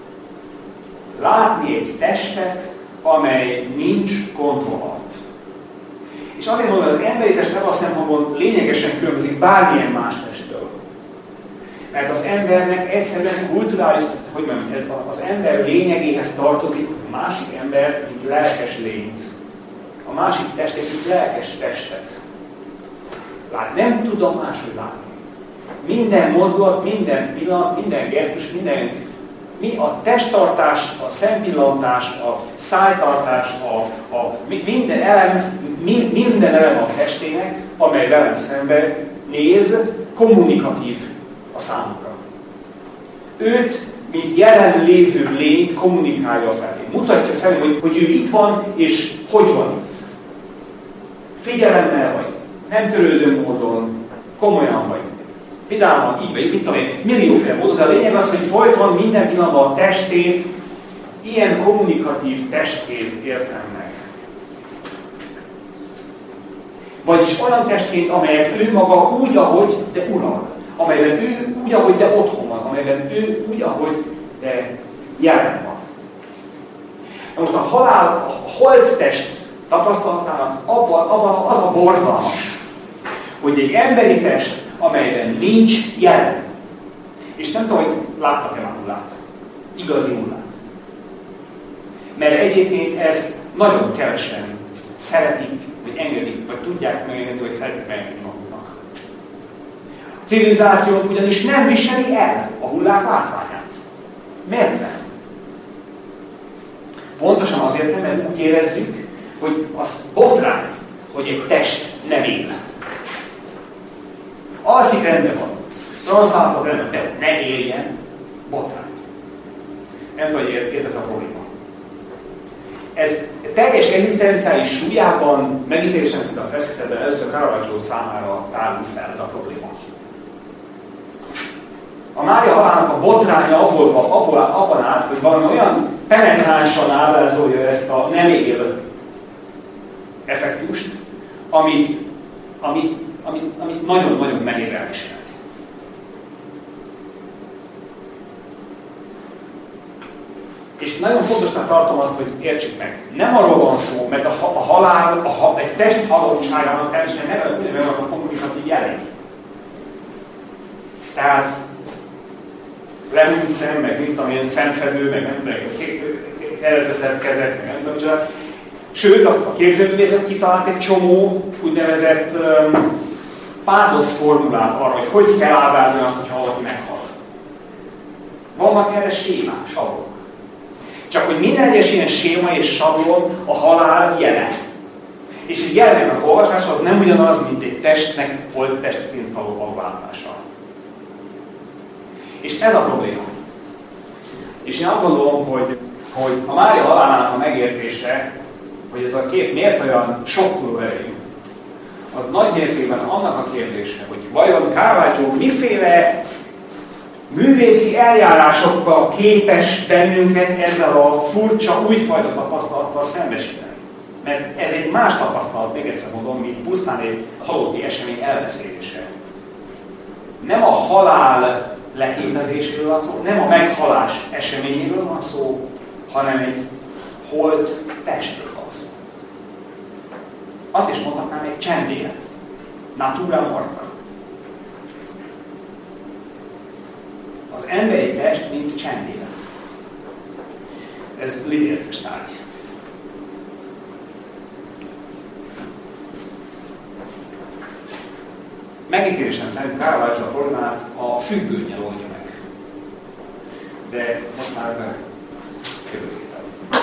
Látni egy testet, amely nincs kontroll alatt. És azért mondom, hogy az emberi test ebből a szempontból lényegesen különbözik bármilyen más testtől. Mert az embernek egyszerűen kulturális, hogy mondjam, ez az ember lényegéhez tartozik, a másik embert, mint lelkes lényt. A másik testet, mint lelkes testet. Lát, nem tudom máshogy látni. Minden mozdulat, minden pillanat, minden gesztus, minden, mi a testtartás, a szempillantás, a szájtartás, a, a, minden elem, mi, minden elem a testének, amely velem szembe néz, kommunikatív a számukra. Őt, mint jelenlévő lényt kommunikálja felé. Mutatja felé, hogy, hogy ő itt van, és hogy van itt. Figyelemmel vagy, nem törődő módon, komolyan vagy. Például így vagy, mit tudom én, millióféle módon, de a lényeg az, hogy folyton minden pillanatban a testét ilyen kommunikatív testként értem meg. Vagyis olyan testként, amelyet ő maga úgy, ahogy, de ural. Amelyben ő úgy, ahogy, de otthon van. Amelyben ő úgy, ahogy, de jelen van. Na most a halál, a holttest tapasztalatának abban, abban az a borzalmas, hogy egy emberi test, amelyben nincs jelen. És nem tudom, hogy láttak-e már nullát. Igazi nullát. Mert egyébként ezt nagyon kevesen szeretik, vagy engedik, vagy tudják megengedni, vagy szeretik megengedni maguknak. A civilizáció ugyanis nem viseli el a hullák látványát. Miért nem? Pontosan azért nem, mert úgy érezzük, hogy az botrány, hogy egy test nem él. Alszik, rendben van. Transzállat rendben, de ne éljen, botrány. Nem tudom, hogy érted a probléma. Ez teljes egzisztenciális súlyában, megítélésen szinte a festészetben először Caravaggio számára tárul fel ez a probléma. A Mária halálának a botránya abból, abból, abban állt, hogy valami olyan penetránsan ábrázolja ezt a nem él effektust, amit, amit, amit, amit nagyon-nagyon nehéz elviselni. És nagyon fontosnak tartom azt, hogy értsük meg. Nem arról van szó, mert a, a halál, a, a, egy test halóságának természetesen nem ugyanolyan a kommunikatív jelleg. Tehát lemúlt szem, meg mint amilyen szemfedő, meg nem tudom, keresztvetett kezek, meg nem tudom micsoda. Sőt, a képzőművészet kitalált egy csomó úgynevezett um, pátoszformulát arra, hogy hogy kell ábrázolni azt, hogyha valaki meghal. Vannak erre sémák, sablonok. Csak hogy minden egyes ilyen séma és sablon a halál jele. És egy jelennek a olvasása az nem ugyanaz, mint egy testnek holt testként való való látása. És ez a probléma. És én azt gondolom, hogy, hogy a Mária halálának a megértése, hogy ez a kép miért olyan sokkoló erejű, az nagy mértékben annak a kérdése, hogy vajon Caravaggio miféle művészi eljárásokkal képes bennünket ezzel a furcsa, újfajta tapasztalattal szembesíteni. Mert ez egy más tapasztalat, még egyszer mondom, mint pusztán egy halotti esemény elbeszélése. Nem a halál leképezéséről van szó, nem a meghalás eseményéről van szó, hanem egy holt testről van szó. Azt is mondhatnám, egy csendélet. Natura morta. Az emberi test, mint csendélet. Ez lidérces tárgy. Megítélésem szerint Caravaggio a problémát a függőnnyel oldja meg. De most már jövő héten.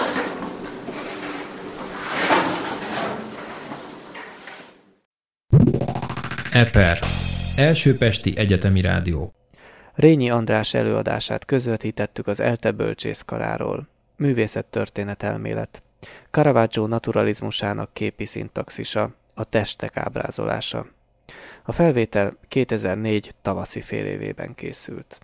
Eper. Első Pesti Egyetemi Rádió. Rényi András előadását közvetítettük az ELTE bölcsészkaráról. Művészettörténet elmélet. Caravaggio naturalizmusának képi szintaxisa, a testek ábrázolása. A felvétel kétezer-négy tavaszi félévében készült.